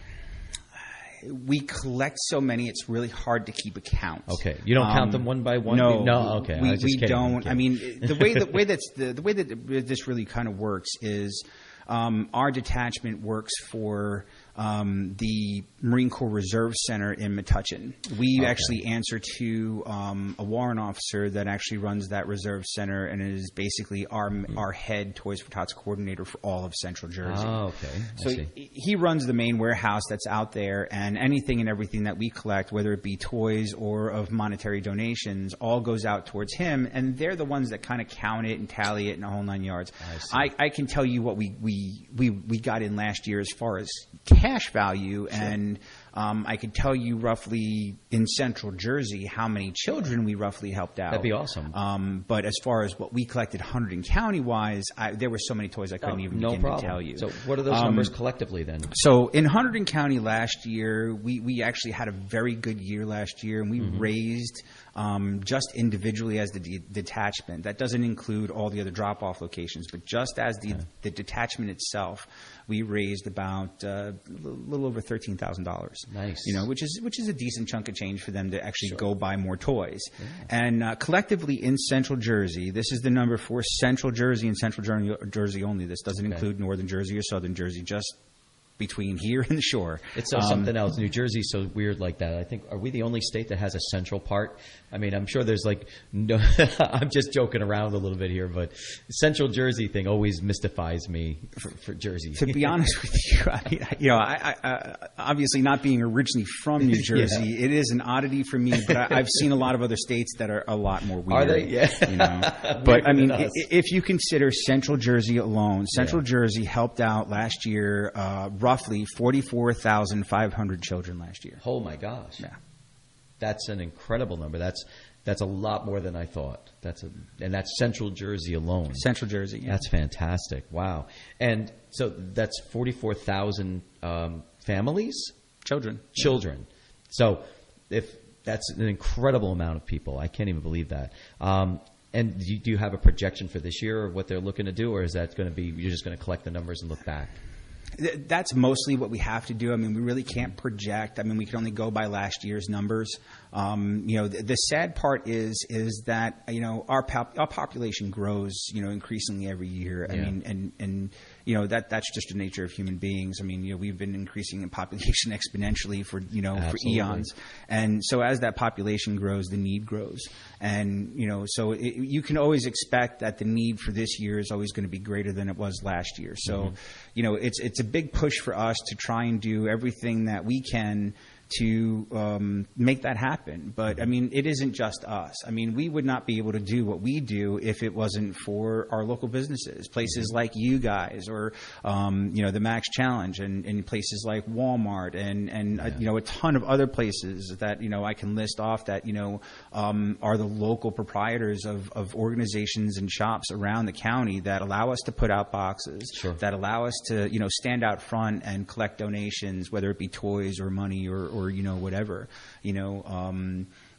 We collect so many; it's really hard to keep a count. Okay, you don't count them one by one? No, No, okay, I We, was just we kidding, I'm don't. kidding. I mean, the way the way that's the, the way that this really kind of works is um, our detachment works for um, the Marine Corps Reserve Center in Metuchen. We Okay. actually answer to um, a warrant officer that actually runs that reserve center and is basically our our head Toys for Tots coordinator for all of Central Jersey. Oh, okay. I So see. he- he runs the main warehouse that's out there, and anything and everything that we collect, whether it be toys or of monetary donations, all goes out towards him, and they're the ones that kind of count it and tally it in the whole nine yards. I, I can tell you what we, we, we, we got in last year as far as cash value, and um, I could tell you roughly in Central Jersey how many children we roughly helped out. That'd be awesome. Um, but as far as what we collected Hunterdon County-wise, I, there were so many toys I couldn't Oh, even no begin problem. to tell you. So what are those Um, numbers collectively then? So in Hunterdon County last year, we, we actually had a very good year last year, and we Mm-hmm. raised um, just individually as the de- detachment. That doesn't include all the other drop-off locations, but just as the, the detachment itself, we raised about uh, a little over thirteen thousand dollars. Nice. You know, which is which is a decent chunk of change for them to actually go buy more toys. And uh, collectively in Central Jersey, this is the number for Central Jersey and Central Jer- Jersey only. This doesn't Okay. include Northern Jersey or Southern Jersey, just between here and the shore. It's so Um, something else. New Jersey's so weird like that. I think, are we the only state that has a central part? I mean, I'm sure there's like, no, I'm just joking around a little bit here, but Central Jersey thing always mystifies me for, for Jersey. To be honest with you, I mean, you know, I, I, I, obviously not being originally from New Jersey, Yeah. it is an oddity for me. But I, I've seen a lot of other states that are a lot more weird. Are they? Yeah. You know? Weirder But I mean, than i- us. if you consider Central Jersey alone, Central Jersey helped out last year uh, roughly forty-four thousand five hundred children last year. Oh my gosh. Yeah. That's an incredible number. That's that's a lot more than I thought. That's a and that's Central Jersey alone. Central Jersey. Yeah. That's fantastic. Wow. And so that's forty-four thousand um, families, children, children. So if that's an incredible amount of people, I can't even believe that. Um, and do you, do you have a projection for this year or what they're looking to do, or is that going to be you're just going to collect the numbers and look back? Th- That's mostly what we have to do. I mean, we really can't project. I mean, we can only go by last year's numbers. Um, you know, the, the sad part is is that you know our pop, our population grows, you know, increasingly every year. I Yeah. mean, and and you know that that's just the nature of human beings. I mean, you know, we've been increasing in population exponentially for you know Absolutely. for eons, and so as that population grows, the need grows, and you know, so it, you can always expect that the need for this year is always going to be greater than it was last year. So, Mhm. you know, it's it's a big push for us to try and do everything that we can to um, make that happen. But I mean, it isn't just us. I mean, we would not be able to do what we do if it wasn't for our local businesses, places like you guys, or um, you know, the Max Challenge, and, and places like Walmart, and and uh, you know, a ton of other places that you know I can list off that you know um, are the local proprietors of, of organizations and shops around the county that allow us to put out boxes, that allow us to you know stand out front and collect donations, whether it be toys or money or, or you know whatever, you know. Um,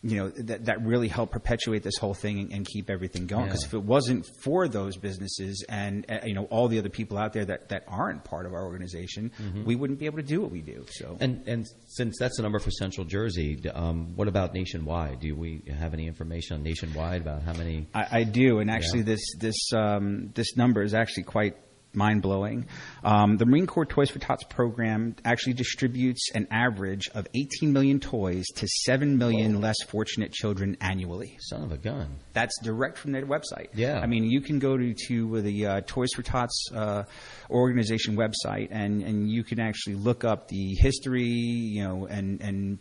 you know, that, that really help perpetuate this whole thing and, and keep everything going. Because Yeah. if it wasn't for those businesses and, uh, you know, all the other people out there that, that aren't part of our organization, Mhm. we wouldn't be able to do what we do. So, And and since that's the number for Central Jersey, um, what about nationwide? Do we have any information on nationwide about how many? I, I do, and actually, Yeah. this this um, this number is actually quite mind blowing. Um, the Marine Corps Toys for Tots program actually distributes an average of eighteen million toys to seven million less fortunate children annually. Son of a gun! That's direct from their website. Yeah. I mean, you can go to to the uh, Toys for Tots uh, organization website, and and you can actually look up the history, you know, and and.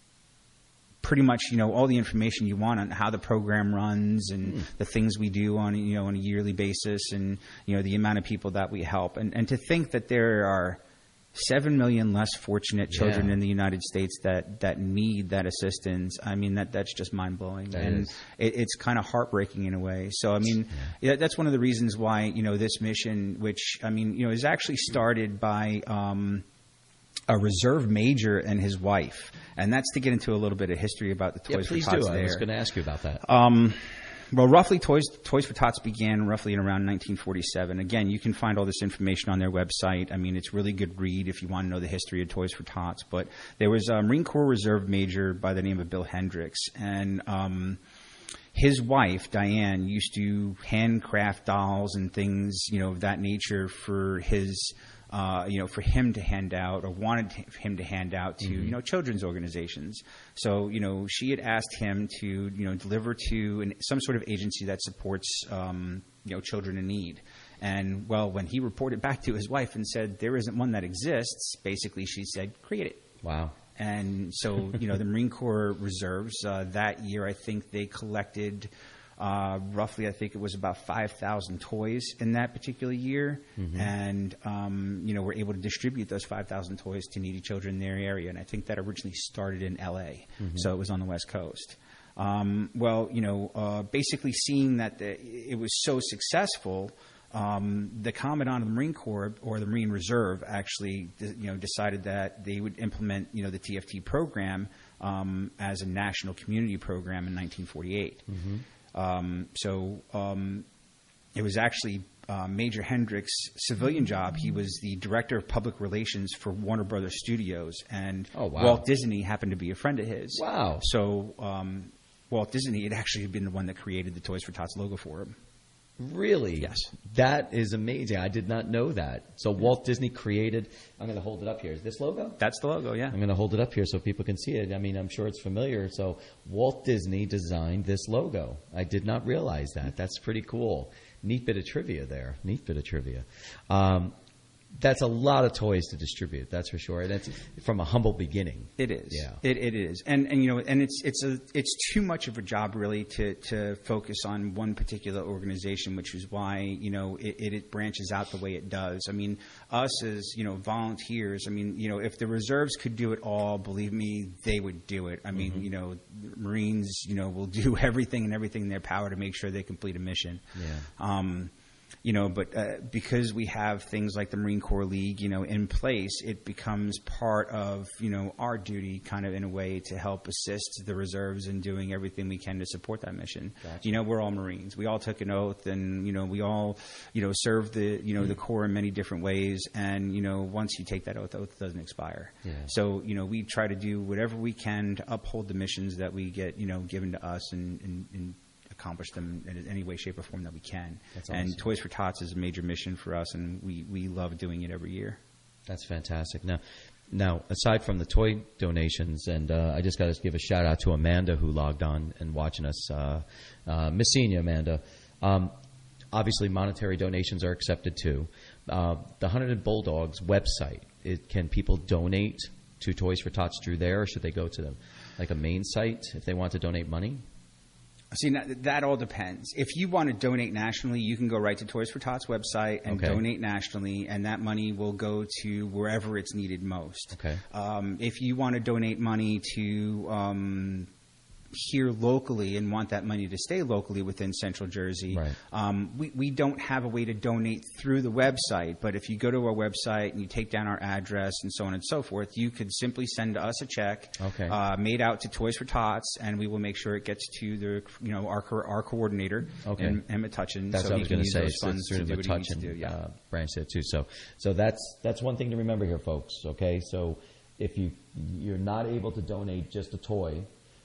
pretty much, you know, all the information you want on how the program runs and Mm. the things we do on, you know, on a yearly basis, and, you know, the amount of people that we help. And, and to think that there are seven million less fortunate children Yeah. in the United States that, that need that assistance, I mean, that that's just mind-blowing. That and is. it, it's kind of heartbreaking in a way. So, I mean, yeah, that's one of the reasons why, you know, this mission, which, I mean, you know, is actually started by um, a reserve major and his wife. And that's to get into a little bit of history about the Yeah, Toys please for Tots do. there. I was going to ask you about that. Um, well, roughly, Toys Toys for Tots began roughly in around nineteen forty-seven. Again, you can find all this information on their website. I mean, it's really good read if you want to know the history of Toys for Tots. But there was a Marine Corps Reserve Major by the name of Bill Hendricks, and um, his wife Diane used to handcraft dolls and things, you know, of that nature for his. Uh, you know, for him to hand out, or wanted him to hand out to, Mhm. you know, children's organizations. So, you know, she had asked him to, you know, deliver to an, some sort of agency that supports, um, you know, children in need. And, well, when he reported back to his wife and said, there isn't one that exists, basically she said, create it. Wow. And so, you know, the Marine Corps Reserves, uh, that year, I think they collected uh, roughly, I think it was about five thousand toys in that particular year. Mhm. And, um, you know, were able to distribute those five thousand toys to needy children in their area. And I think that originally started in L A, Mhm. so it was on the West Coast. Um, well, you know, uh, basically seeing that the, it was so successful, um, the Commandant of the Marine Corps or the Marine Reserve actually, you know, decided that they would implement, you know, the T F T program um, as a national community program in nineteen forty-eight. Mhm. Um, so um, it was actually uh, Major Hendricks' civilian job. He was the director of public relations for Warner Brothers Studios, and Oh, wow. Walt Disney happened to be a friend of his. Wow. So um, Walt Disney had actually been the one that created the Toys for Tots logo for him. Really? Yes. That is amazing. I did not know that. So Walt Disney created, I'm going to hold it up here. Is this logo? That's the logo, yeah. I'm going to hold it up here so people can see it. I mean, I'm sure it's familiar. So Walt Disney designed this logo. I did not realize that. That's pretty cool. Neat bit of trivia there. Neat bit of trivia. Um, that's a lot of toys to distribute. That's for sure. And it's from a humble beginning. It is. Yeah. It, it is. And and you know, and it's it's a it's too much of a job really to, to focus on one particular organization, which is why, you know, it, it, it branches out the way it does. I mean, us as, you know, volunteers, I mean, you know, if the reserves could do it all, believe me, they would do it. I mean, Mhm. you know, Marines, you know, will do everything and everything in their power to make sure they complete a mission. Yeah. Um, you know, but uh, because we have things like the Marine Corps League, you know, in place, it becomes part of, you know, our duty kind of in a way to help assist the reserves in doing everything we can to support that mission. Gotcha. You know, we're all Marines. We all took an oath and, you know, we all, you know, serve the, you know, the Corps in many different ways. And, you know, once you take that oath, the oath doesn't expire. Yeah. So, you know, we try to do whatever we can to uphold the missions that we get, you know, given to us and, and, and accomplish them in any way, shape, or form that we can. That's and awesome. Toys for Tots is a major mission for us, and we, we love doing it every year. That's fantastic. Now, now aside from the toy donations, and uh, I just got to give a shout out to Amanda who logged on and watching us. Uh, uh, Miss Senior Amanda. Um, obviously, monetary donations are accepted too. Uh, the Huntington Bulldogs website. It, can people donate to Toys for Tots through there, or should they go to them like a main site if they want to donate money? See, now, that all depends. If you want to donate nationally, you can go right to Toys for Tots website and Okay. donate nationally, and that money will go to wherever it's needed most. Okay. Um, if you want to donate money to, um, here locally and want that money to stay locally within Central Jersey, Right. um, we, we don't have a way to donate through the website. But if you go to our website and you take down our address and so on and so forth, you could simply send us a check Okay. uh, made out to Toys for Tots, and we will make sure it gets to the you know our co- our coordinator, Okay. and, and Metuchen, That's so what I he was can going to use say. those It's, funds it's to through do the what he needs to Metuchen do. Yeah. uh, branch there too. So, so that's that's one thing to remember here, folks. Okay, so if you you're not able to donate just a toy,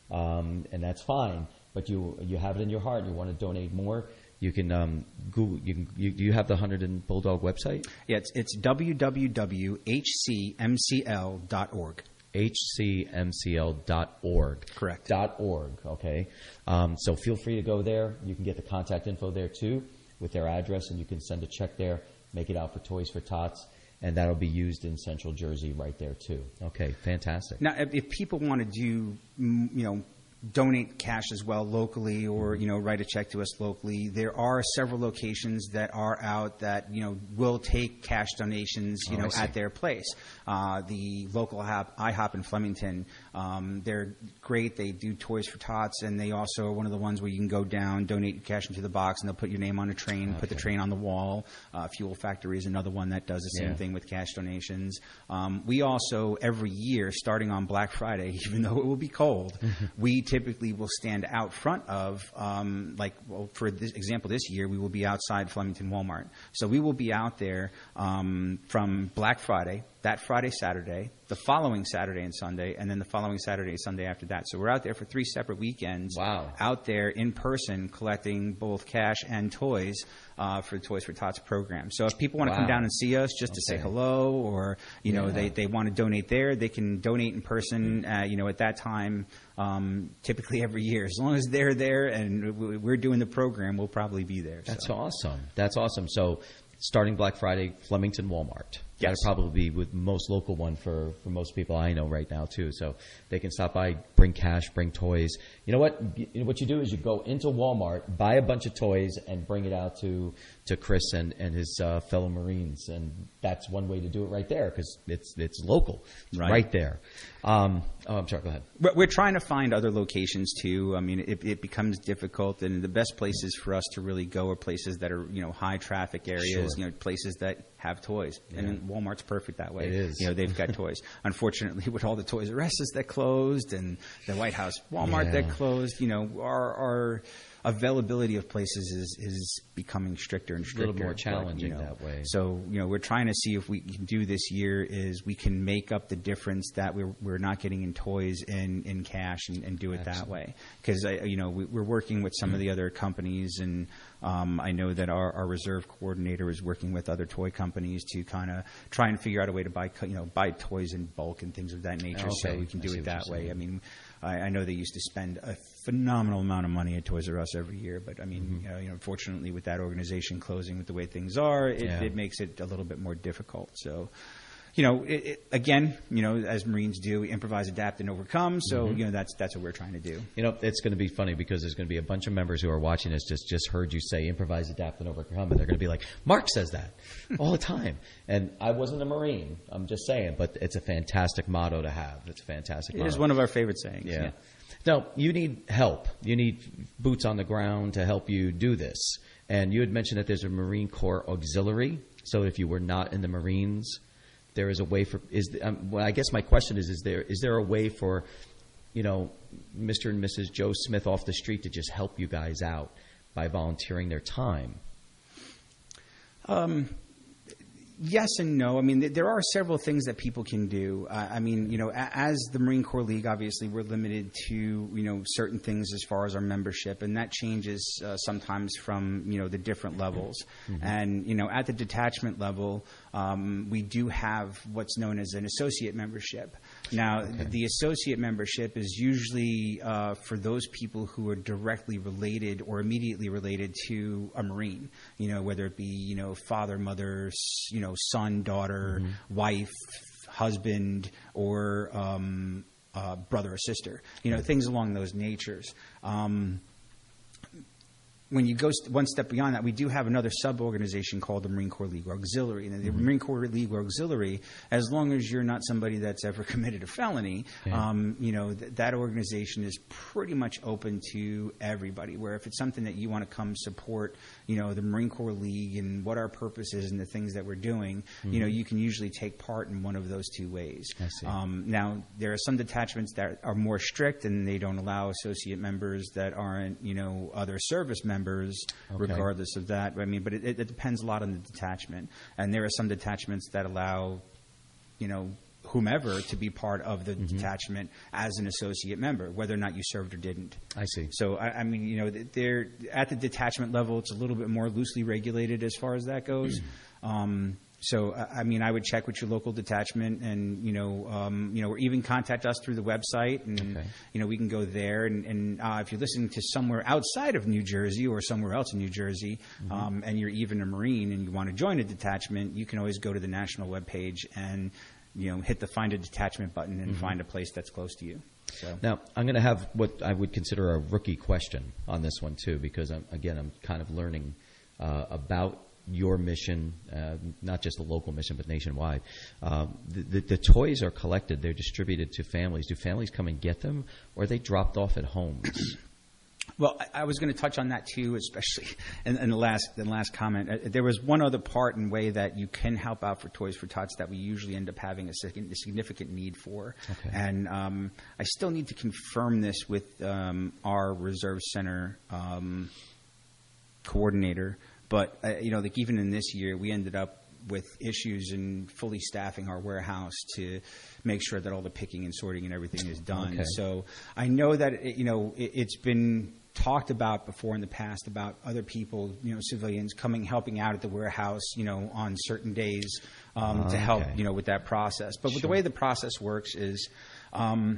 um, and that's fine, but you you have it in your heart and you want to donate more, you can um, Google. You can. You, do you have the Hundred and Bulldog website? Yeah, it's it's w w w dot h c m c l dot org. H C M C L dot org. Correct. Dot org. Okay. Um, so feel free to go there. You can get the contact info there too, with their address, and you can send a check there. Make it out for Toys for Tots, and that'll be used in Central Jersey right there too. Okay. Fantastic. Now, if, if people want to do, mm, you know, donate cash as well locally, or you know, write a check to us locally, there are several locations that are out that you know will take cash donations, you Oh, know, I see. at their place. Uh, the local hop, IHOP in Flemington, um, they're great. They do Toys for Tots, and they also are one of the ones where you can go down, donate your cash into the box, and they'll put your name on a train, put the Okay. train on the wall. Uh, Fuel Factory is another one that does the same Yeah. thing with cash donations. Um, we also, every year, starting on Black Friday, even though it will be cold, we typically will stand out front of, um, like, well, for this example, this year, we will be outside Flemington Walmart. So we will be out there um, from Black Friday, that Friday, Saturday, the following Saturday and Sunday, and then the following Saturday and Sunday after that. So we're out there for three separate weekends. Wow. Out there in person collecting both cash and toys uh, for the Toys for Tots program. So if people want to Wow. come down and see us just to say Okay. hello, or you know Yeah. they, they want to donate there, they can donate in person. Uh, you know at that time, um, typically every year, as long as they're there and w- we're doing the program, we'll probably be there. That's so. awesome. That's awesome. So, starting Black Friday, Flemington Walmart. Yes. That'll probably be with most local one for, for most people I know right now too. So they can stop by, bring cash, bring toys. You know what? You know what you do is you go into Walmart, buy a bunch of toys, and bring it out to to Chris and and his uh, fellow Marines. And that's one way to do it right there because it's it's local, it's Right. right there. Um, oh, I'm sorry. Go ahead. But we're trying to find other locations too. I mean, it, it becomes difficult, and the best places for us to really go are places that are, you know, high traffic areas. Sure. You know, places that have toys, Yeah. and Walmart's perfect that way. It is. You know, they've got toys. Unfortunately, with all the Toys R Us that closed and the White House Walmart Yeah. that closed, you know, our our availability of places is is becoming stricter and A stricter. little more but, challenging you know, that way. So, you know, we're trying to see if we can do this year is we can make up the difference that we're we're not getting in toys and in cash and, and do it that way. Because, you know, we, we're working with some of the other companies, and um, I know that our, our reserve coordinator is working with other toy companies to kind of try and figure out a way to buy, co- you know, buy toys in bulk and things of that nature, so Okay. we can I do see it what that you're way. saying. I mean, I, I know they used to spend a phenomenal amount of money at Toys R Us every year, but I mean, Mm-hmm. you know, you know, unfortunately, with that organization closing, with the way things are, it, Yeah. it makes it a little bit more difficult. So, you know, it, it, again, you know, as Marines do, we improvise, adapt, and overcome. So, Mhm. you know, that's that's what we're trying to do. You know, it's going to be funny because there's going to be a bunch of members who are watching this just just heard you say improvise, adapt, and overcome, and they're going to be like, Mark says that all the time. And I wasn't a Marine. I'm just saying, but it's a fantastic motto to have. It's a fantastic It motto. is one of our favorite sayings. Yeah. Yeah. Now, you need help. You need boots on the ground to help you do this. And you had mentioned that there's a Marine Corps auxiliary. So if you were not in the Marines, there is a way for is um, well, I guess my question is is there is there a way for, you know, Mister and Missus Joe Smith off the street to just help you guys out by volunteering their time? Um, yes and no. I mean, th- there are several things that people can do. Uh, I mean, you know, a- as the Marine Corps League, obviously, we're limited to, you know, certain things as far as our membership, and that changes uh, sometimes from, you know, the different levels. Mhm. And, you know, at the detachment level, um, we do have what's known as an associate membership. Now, th- the associate membership is usually uh, for those people who are directly related or immediately related to a Marine, you know, whether it be, you know, father, mother, s- you know, son, daughter, wife, husband, or um, uh, brother or sister, you know, things along those natures. Um, when you go st- one step beyond that, we do have another sub-organization called the Marine Corps Legal Auxiliary. And the mm-hmm. Marine Corps Legal Auxiliary, as long as you're not somebody that's ever committed a felony, yeah. um, you know, th- that organization is pretty much open to everybody. Where if it's something that you want to come support, you know, the Marine Corps League and what our purpose is and the things that we're doing, mm-hmm. you know, you can usually take part in one of those two ways. I see. Um, now, there are some detachments that are more strict and they don't allow associate members that aren't, you know, other service members. members okay. regardless of that. I mean, but it, it depends a lot on the detachment. And there are some detachments that allow, you know, whomever to be part of the mm-hmm. detachment as an associate member, whether or not you served or didn't. I see. So, I, I mean, you know, they're at the detachment level, it's a little bit more loosely regulated as far as that goes. Mm-hmm. Um, So, I mean, I would check with your local detachment and, you know, um, you know, or even contact us through the website and, okay. you know, we can go there. And, and uh, if you're listening to somewhere outside of New Jersey or somewhere else in New Jersey mm-hmm. um, and you're even a Marine and you want to join a detachment, you can always go to the national webpage and, you know, hit the Find a Detachment button and mm-hmm. find a place that's close to you. So. Now, I'm going to have what I would consider a rookie question on this one, too, because, I'm, again, I'm kind of learning uh, about your mission, uh, not just a local mission, but nationwide. Um, the, the, the toys are collected. They're distributed to families. Do families come and get them, or are they dropped off at homes? Well, I, I was going to touch on that, too, especially in, in the last the last comment. Uh, there was one other part and way that you can help out for Toys for Tots that we usually end up having a, sig- a significant need for. Okay. And um, I still need to confirm this with um, our Reserve Center um, coordinator. But, uh, you know, like even in this year, we ended up with issues in fully staffing our warehouse to make sure that all the picking and sorting and everything is done. Okay. So I know that, it, you know, it, it's been talked about before in the past about other people, you know, civilians coming, helping out at the warehouse, you know, on certain days um, uh, to help, okay. you know, with that process. But sure. with the way the process works is um,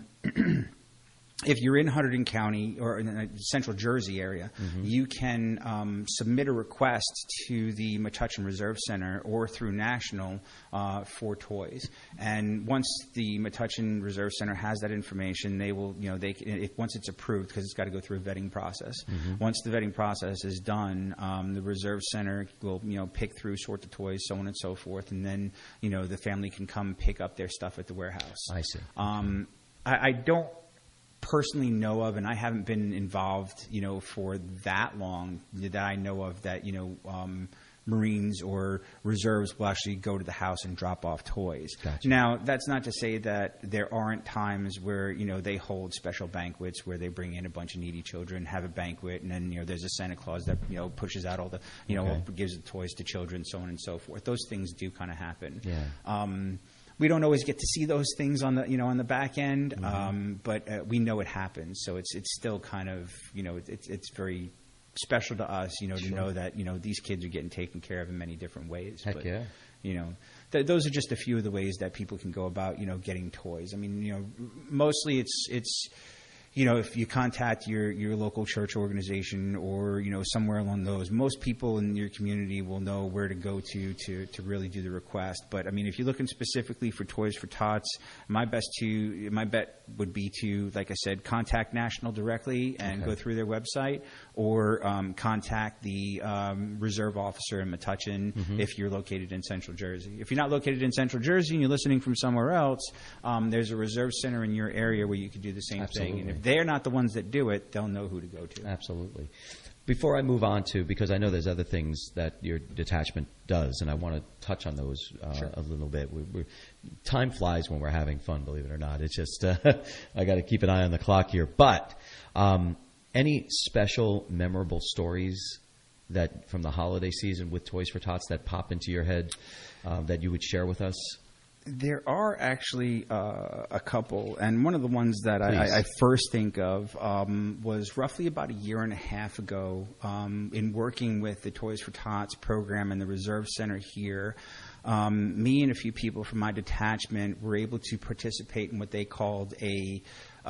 if you're in Hunterdon County or in the central Jersey area, mm-hmm. you can um, submit a request to the Metuchen Reserve Center or through National uh, for toys. And once the Metuchen Reserve Center has that information, they will, you know, they if, once it's approved, because it's got to go through a vetting process. Mm-hmm. Once the vetting process is done, um, the Reserve Center will, you know, pick through, sort the toys, so on and so forth, and then, you know, the family can come pick up their stuff at the warehouse. I see. Um, I, I don't personally know of, and I haven't been involved, you know, for that long that I know of that, you know, um, Marines or reserves will actually go to the house and drop off toys. Gotcha. Now, that's not to say that there aren't times where, you know, they hold special banquets where they bring in a bunch of needy children, have a banquet, and then, you know, there's a Santa Claus that, you know, pushes out all the, you know, okay. gives the toys to children, so on and so forth. Those things do kind of happen. Yeah. Um, We don't always get to see those things on the, you know, on the back end, mm-hmm. um, but uh, we know it happens. So it's it's still kind of, you know, it's it's very special to us, you know, sure. to know that, you know, these kids are getting taken care of in many different ways. Heck but, yeah. You know, th- those are just a few of the ways that people can go about, you know, getting toys. I mean, you know, mostly it's it's. You know, if you contact your, your local church organization or, you know, somewhere along those, most people in your community will know where to go to to, to really do the request. But, I mean, if you're looking specifically for Toys for Tots, my best to my bet would be to, like I said, contact National directly and okay. go through their website, or um, contact the um, reserve officer in Metuchen mm-hmm. if you're located in Central Jersey. If you're not located in Central Jersey and you're listening from somewhere else, um, there's a reserve center in your area where you could do the same Absolutely. thing. And if they're not the ones that do it, they'll know who to go to. Absolutely. Before I move on to, because I know there's other things that your detachment does, and I want to touch on those uh, sure. a little bit. We, we're, time flies when we're having fun, believe it or not. It's just, uh, I got to keep an eye on the clock here. But um, any special, memorable stories that from the holiday season with Toys for Tots that pop into your head uh, that you would share with us? There are actually uh, a couple, and one of the ones that I, I first think of um, was roughly about a year and a half ago um, in working with the Toys for Tots program and the Reserve Center here. Um, me and a few people from my detachment were able to participate in what they called a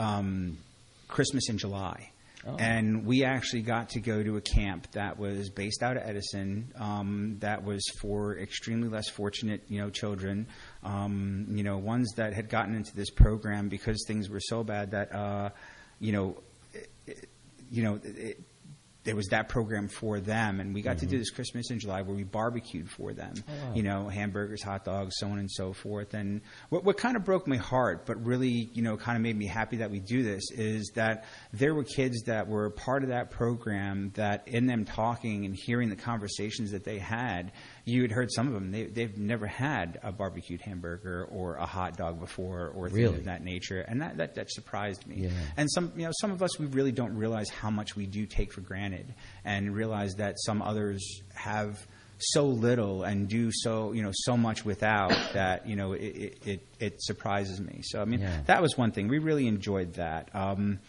um, Christmas in July. Oh. And we actually got to go to a camp that was based out of Edison, um, that was for extremely less fortunate, you know, children, um, you know, ones that had gotten into this program because things were so bad that, uh, you know, it, you know, it, there was that program for them, and we got Mm-hmm. to do this Christmas in July where we barbecued for them. Oh, wow. You know, hamburgers, hot dogs, so on and so forth. And what, what kind of broke my heart, but really, you know, kind of made me happy that we do this, is that there were kids that were part of that program that in them talking and hearing the conversations that they had, you had heard some of them, they, they've never had a barbecued hamburger or a hot dog before or things Really? of that nature. And that, that, that surprised me. Yeah. And some, you know, some of us, we really don't realize how much we do take for granted, and realize that some others have so little and do so, you know, so much without that, you know, it, it, it, it surprises me. So, I mean, Yeah. that was one thing. We really enjoyed that. Um,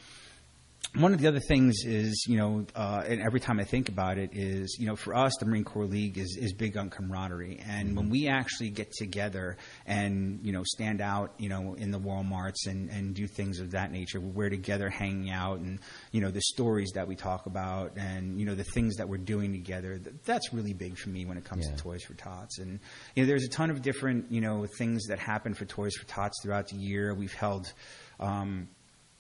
one of the other things is, you know, uh, and every time I think about it is, you know, for us, the Marine Corps League is, is big on camaraderie. And when we actually get together and, you know, stand out, you know, in the Walmarts and, and do things of that nature, we're together hanging out, and, you know, the stories that we talk about and, you know, the things that we're doing together, th- that's really big for me when it comes Yeah. to Toys for Tots. And, you know, there's a ton of different, you know, things that happen for Toys for Tots throughout the year. We've held, um,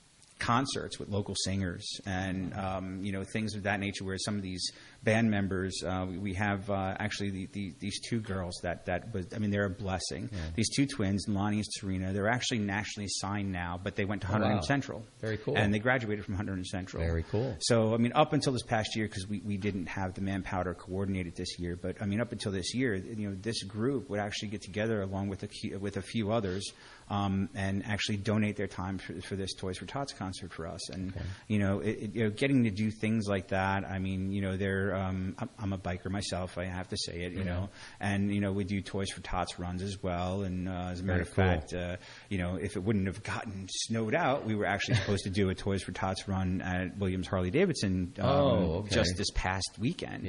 concerts with local singers and um, you know, things of that nature, where some of these band members, uh, we, we have uh, actually the, the, these two girls that that was, I mean, they're a blessing. Yeah. These two twins, Lonnie and Serena, they're actually nationally signed now, but they went to Oh, Hunterdon wow. Central. Very cool. And they graduated from Hunterdon Central. Very cool. So, I mean, up until this past year, because we, we didn't have the manpower coordinated this year, but I mean, up until this year, you know, this group would actually get together along with a, few- with a few others um, and actually donate their time for, for this Toys for Tots concert for us. And, Okay. you know, it, it, you know, getting to do things like that, I mean, you know, they're, um, I'm, I'm a biker myself, I have to say it, you Yeah. know, and, you know, we do Toys for Tots runs as well. And uh, as a matter Very of cool. fact, uh, you know, if it wouldn't have gotten snowed out, we were actually supposed to do a Toys for Tots run at Williams Harley Davidson um, Oh, okay. just this past weekend.